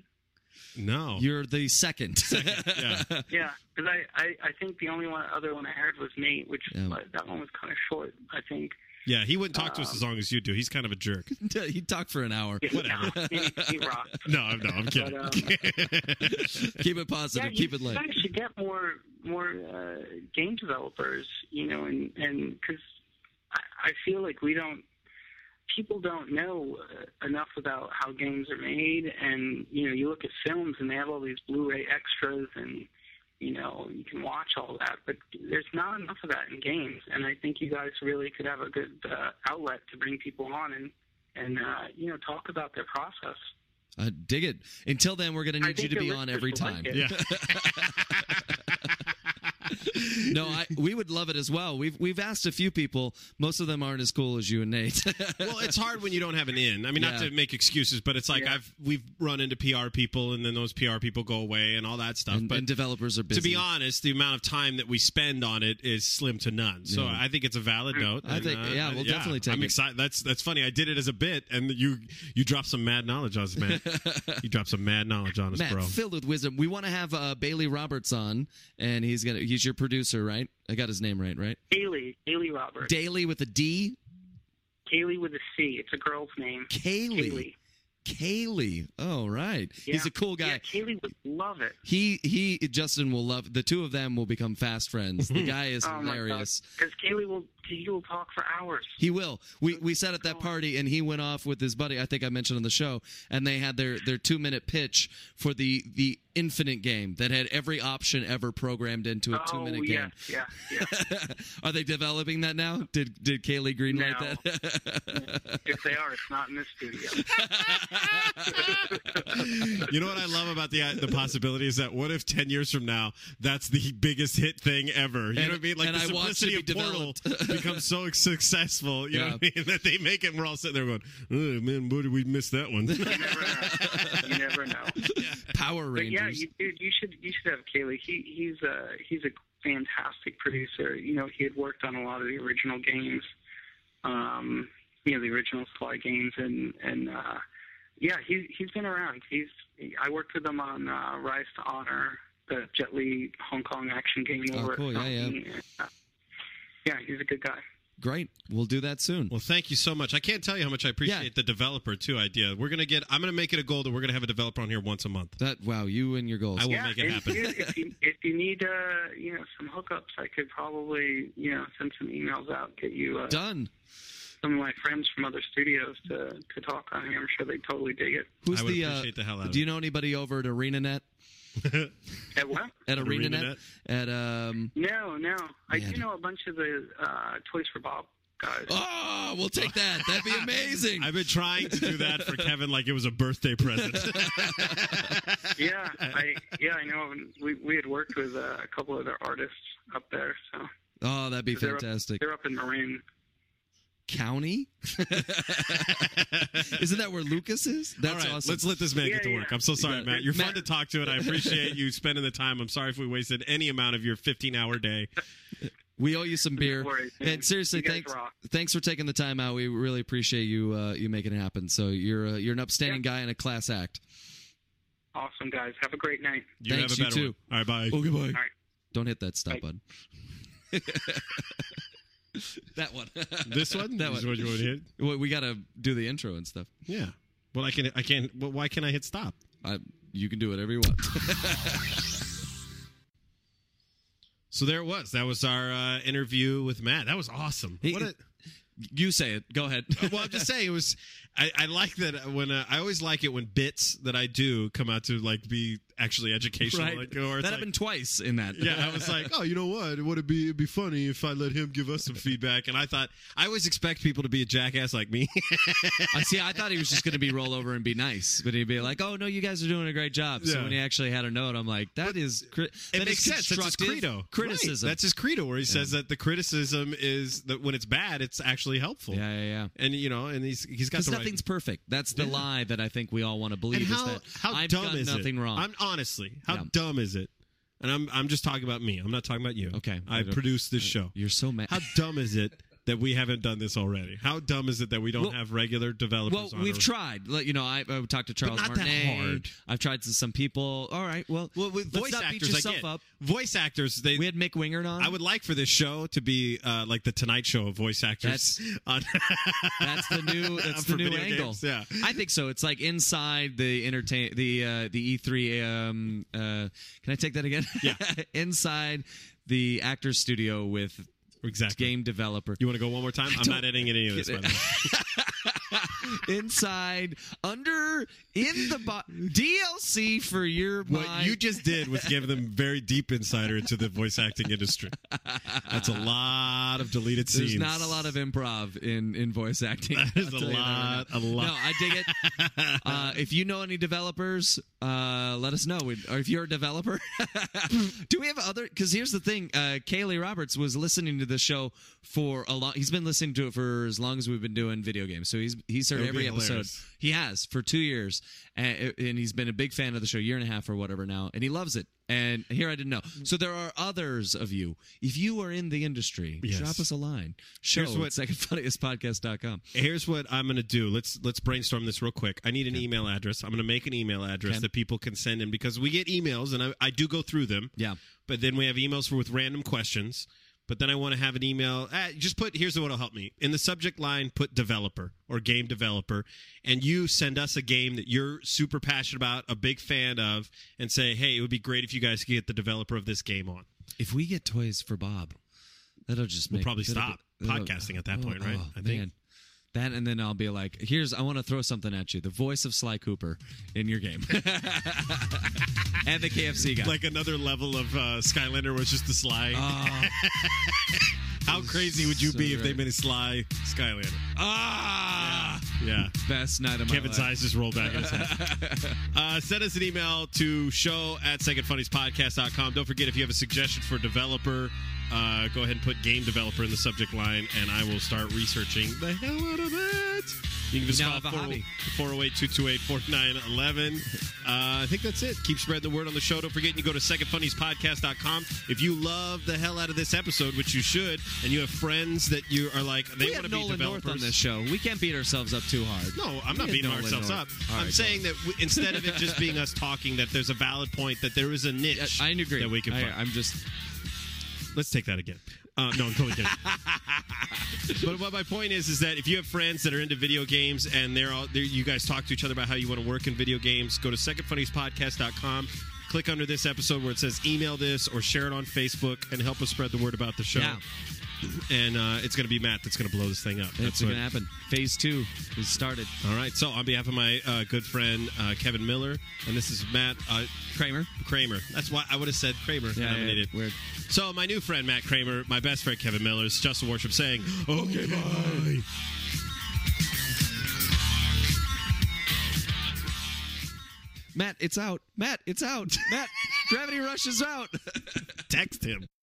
No. You're the second. Yeah. Yeah, because I, I, I think the only one other one I heard was Nate, which Yeah. like, that one was kind of short, I think. Yeah, he wouldn't talk to us as long as you do. He's kind of a jerk. He talked for an hour. Yeah, Whatever. He, he rocked. No, I'm no, I'm kidding. But, um, Keep it positive. Yeah, Keep you it light. guys should get more more uh, game developers, you know, and and because I, I feel like we don't, people don't know uh, enough about how games are made, and you know, you look at films and they have all these Blu-ray extras, and you know, you can watch all that, but there's not enough of that in games, and I think you guys really could have a good uh, outlet to bring people on and and uh, you know, talk about their process. I dig it. Until then, we're going to I need you think to be your on listeners every will time. like it. Yeah. No, I, we would love it as well. We've we've asked a few people. Most of them aren't as cool as you and Nate. Well, it's hard when you don't have an in. I mean, not Yeah. to make excuses, but it's like Yeah. I've we've run into P R people, and then those P R people go away, and all that stuff. and, but and developers are busy. to be honest, the amount of time that we spend on it is slim to none. So Yeah. I think it's a valid note. I and, think- uh, yeah, we'll definitely take I'm it. excited. That's that's funny. I did it as a bit, and you you dropped some mad knowledge on us, man. You dropped some mad knowledge on us, Matt, bro. filled with wisdom. We want to have uh, Bailey Roberts on, and he's gonna. He's your producer, right? I got his name right, right? Kaylee, Kaylee Roberts. Daly with a D. Kaylee with a C. It's a girl's name. Kaylee. Kaylee. Kaylee. Oh, right. He's Yeah. a cool guy. Yeah, Kaylee would love it. He he. Justin will love. The two of them will become fast friends. The guy is Oh hilarious. Because Kaylee will, he will talk for hours. He will. We we sat at that party, and he went off with his buddy. I think I mentioned on the show, and they had their their two minute pitch for the the Infinite game that had every option ever programmed into a two Oh, minute yes, game. yeah, yeah. Are they developing that now? Did did Kaylee greenlight No. that? If they are, it's not in this studio. You know what I love about the the possibility is that what if ten years from now that's the biggest hit thing ever? You And- know what I mean? Like and the I want simplicity to of be Portal developed. becomes so successful. You know Yeah. what I mean? That they make it, and we're all sitting there going, "Oh man, what did we miss that one?" You never know. You never know. Power But yeah, Rangers. you, dude, you should you should have Kaylee. He he's a he's a fantastic producer. You know, he had worked on a lot of the original games. Um, you know, the original Sly games, and and uh, yeah, he he's been around. He's I worked with him on uh, Rise to Honor, the Jet Li Hong Kong action game Oh, over cool. at Yeah, Sony. Uh, yeah, he's a good guy. Great. We'll do that soon. Well, thank you so much. I can't tell you how much I appreciate Yeah. the developer too idea. We're gonna get. I'm gonna make it a goal that we're gonna have a developer on here once a month. That wow, you and your goals. I will yeah, make it and happen. dude, if you if you need uh you know some hookups, I could probably you know send some emails out, get you uh, Done. some of my friends from other studios to to talk on here. I'm sure they totally dig it. Who's I would the? Uh, appreciate the hell out of do you it. know anybody over at ArenaNet? At what? At At ArenaNet? At um. No, no. I Man. do know a bunch of the uh, Toys for Bob guys. Oh, we'll take that. That'd be amazing. I've been trying to do that for Kevin like it was a birthday present. Yeah, I yeah I know. And we we had worked with uh, a couple of their artists up there, so Oh, that'd be they're up- fantastic. they're up in Marin. County? Isn't that where Lucas is? That's All right, awesome. let's let this man Yeah, get to work. yeah. I'm so sorry, got- Matt. You're fun Matt- to talk to, and I appreciate you spending the time. I'm sorry if we wasted any amount of your fifteen hour day. We owe you some beer. No worries, man. And seriously, You guys thanks rock. thanks for taking the time out. We really appreciate you uh, you making it happen. So you're uh, you're an upstanding Yeah. guy and a class act. Awesome guys. Have a great night. You Thanks, have a you better too. one. All right, bye. Oh, goodbye. All right. Don't hit that stop Bye. button. That one. This one? That This is one. what you want to hit? Well, we got to do the intro and stuff. Yeah. Well, I can. I can't. Well, why can't I hit stop? I, you can do whatever you want. So there it was. That was our uh, interview with Matt. That was awesome. He- What a, You say it. Go ahead. well, I'm just saying it was. I, I like that when uh, I always like it when bits that I do come out to like be actually educational. Right. Like, or it's that like, happened twice in that. Yeah, I was like, oh, you know what? Would it be it'd be funny if I let him give us some feedback? And I thought I always expect people to be a jackass like me. I see. I thought he was just going to be roll over and be nice, but he'd be like, "Oh no, you guys are doing a great job." So Yeah. when he actually had a note, I'm like, "That is cri- It that makes is sense. That's his constructive credo. criticism." Right. That's his credo, where he says that the criticism is that when it's bad, it's actually helpful. yeah, yeah, yeah. And you know, and he's he's got Because the right. nothing's perfect. That's the Yeah. lie that I think we all want to believe. And how is that how I've dumb done is nothing it? wrong. I'm honestly, how Yeah. dumb is it? And I'm I'm just talking about me. I'm not talking about you. Okay. I I don't- produced this show. You're so mad. How dumb is it that we haven't done this already? How dumb is it that we don't Well- have regular developers Well, on we've our- tried. Like, You know, I, I talked to Charles not that Martinet. hard. I've tried to some people. All right, well, Well, with let's voice not beat actors, I yourself get. up. Voice actors, they. We had Mick Wingert on. I would like for this show to be uh, like the Tonight Show of voice actors. on That's the new. That's For the new video angle. games, yeah. I think so. It's like inside the entertain the uh, the E three. Um, uh, can I take that again? Yeah. Inside the actor's studio with exactly. game developer. You want to go one more time? I'm don't not editing any of this. By the way. Inside, under, in the bo- D L C for your What mind. you just did was give them very deep insider into the voice acting industry. That's a lot of deleted There's scenes. not a lot of improv in, in voice acting. That is I'll a tell you that right lot, now. a lot. No, I dig it. Uh, if you know any developers, uh, let us know. We'd- Or if you're a developer, do we have other? Because here's the thing: uh, Kaylee Roberts was listening to the show for a long. He's been listening to it for as long as we've been doing video games. So he's he's heard That would every be episode. hilarious. He has for two years, and, and he's been a big fan of the show, year and a half or whatever now, and he loves it. And here I didn't know. So there are others of you. If you are in the industry, Yes. drop us a line. Show Here's at what- second funniest podcast dot com. Here's what I'm going to do. Let's let's brainstorm this real quick. I need an email address. I'm going to make an email address Okay. that people can send in because we get emails and I, I do go through them. Yeah. But then we have emails for with random questions. But then I want to have an email. Uh, just put, here's what'll help me. In the subject line, put developer or game developer. And you send us a game that you're super passionate about, a big fan of, and say, hey, it would be great if you guys could get the developer of this game on. If we get toys for Bob, that'll just We'll make, probably that'll stop be- that'll- podcasting at that oh, point, right? oh, I think. man. That, and then I'll be like, here's, I want to throw something at you. The voice of Sly Cooper in your game. And the K F C guy. Like another level of uh, Skylander was just the Sly. Oh, How crazy would you so be if they great. made a Sly Skylander? ah! Yeah. Best night of my Kevin's life. eyes just rolled back in his head. uh, send us an email to show at second funnies podcast dot com. Don't forget, if you have a suggestion for a developer, uh, go ahead and put game developer in the subject line, and I will start researching the hell out of it. You can just Now call have a hobby. four oh eight, two two eight, four nine one one. Uh, I think that's it. Keep spreading the word on the show. Don't forget, you go to second funnies podcast dot com. If you love the hell out of this episode, which you should, and you have friends that you are like, they We want have to be Nolan developers. North on this show. We can't beat ourselves up too hard. No, I'm not We beating have Nolan ourselves North. up. All I'm right, saying that w- instead of it just being us talking, that there's a valid point, that there is a niche I agree. that we can I, find. I'm just. Let's take that again. Uh, no, I'm totally kidding. But what my point is, is that if you have friends that are into video games and they're all, they're, you guys talk to each other about how you want to work in video games, go to second funnies podcast dot com. Click under this episode where it says email this or share it on Facebook and help us spread the word about the show. Yeah. And uh, it's going to be Matt that's going to blow this thing up. It's That's going what- to happen. Phase two has started. All right. So on behalf of my uh, good friend uh, Kevin Miller, and this is Matt uh, Kramer. Kramer. That's why I would have said Kramer. Yeah, nominated. yeah, weird. So my new friend Matt Kramer, my best friend Kevin Miller, is Justin Worship saying, "Okay, bye." Matt, it's out. Matt, it's out. Matt, Gravity Rush is out. Text him.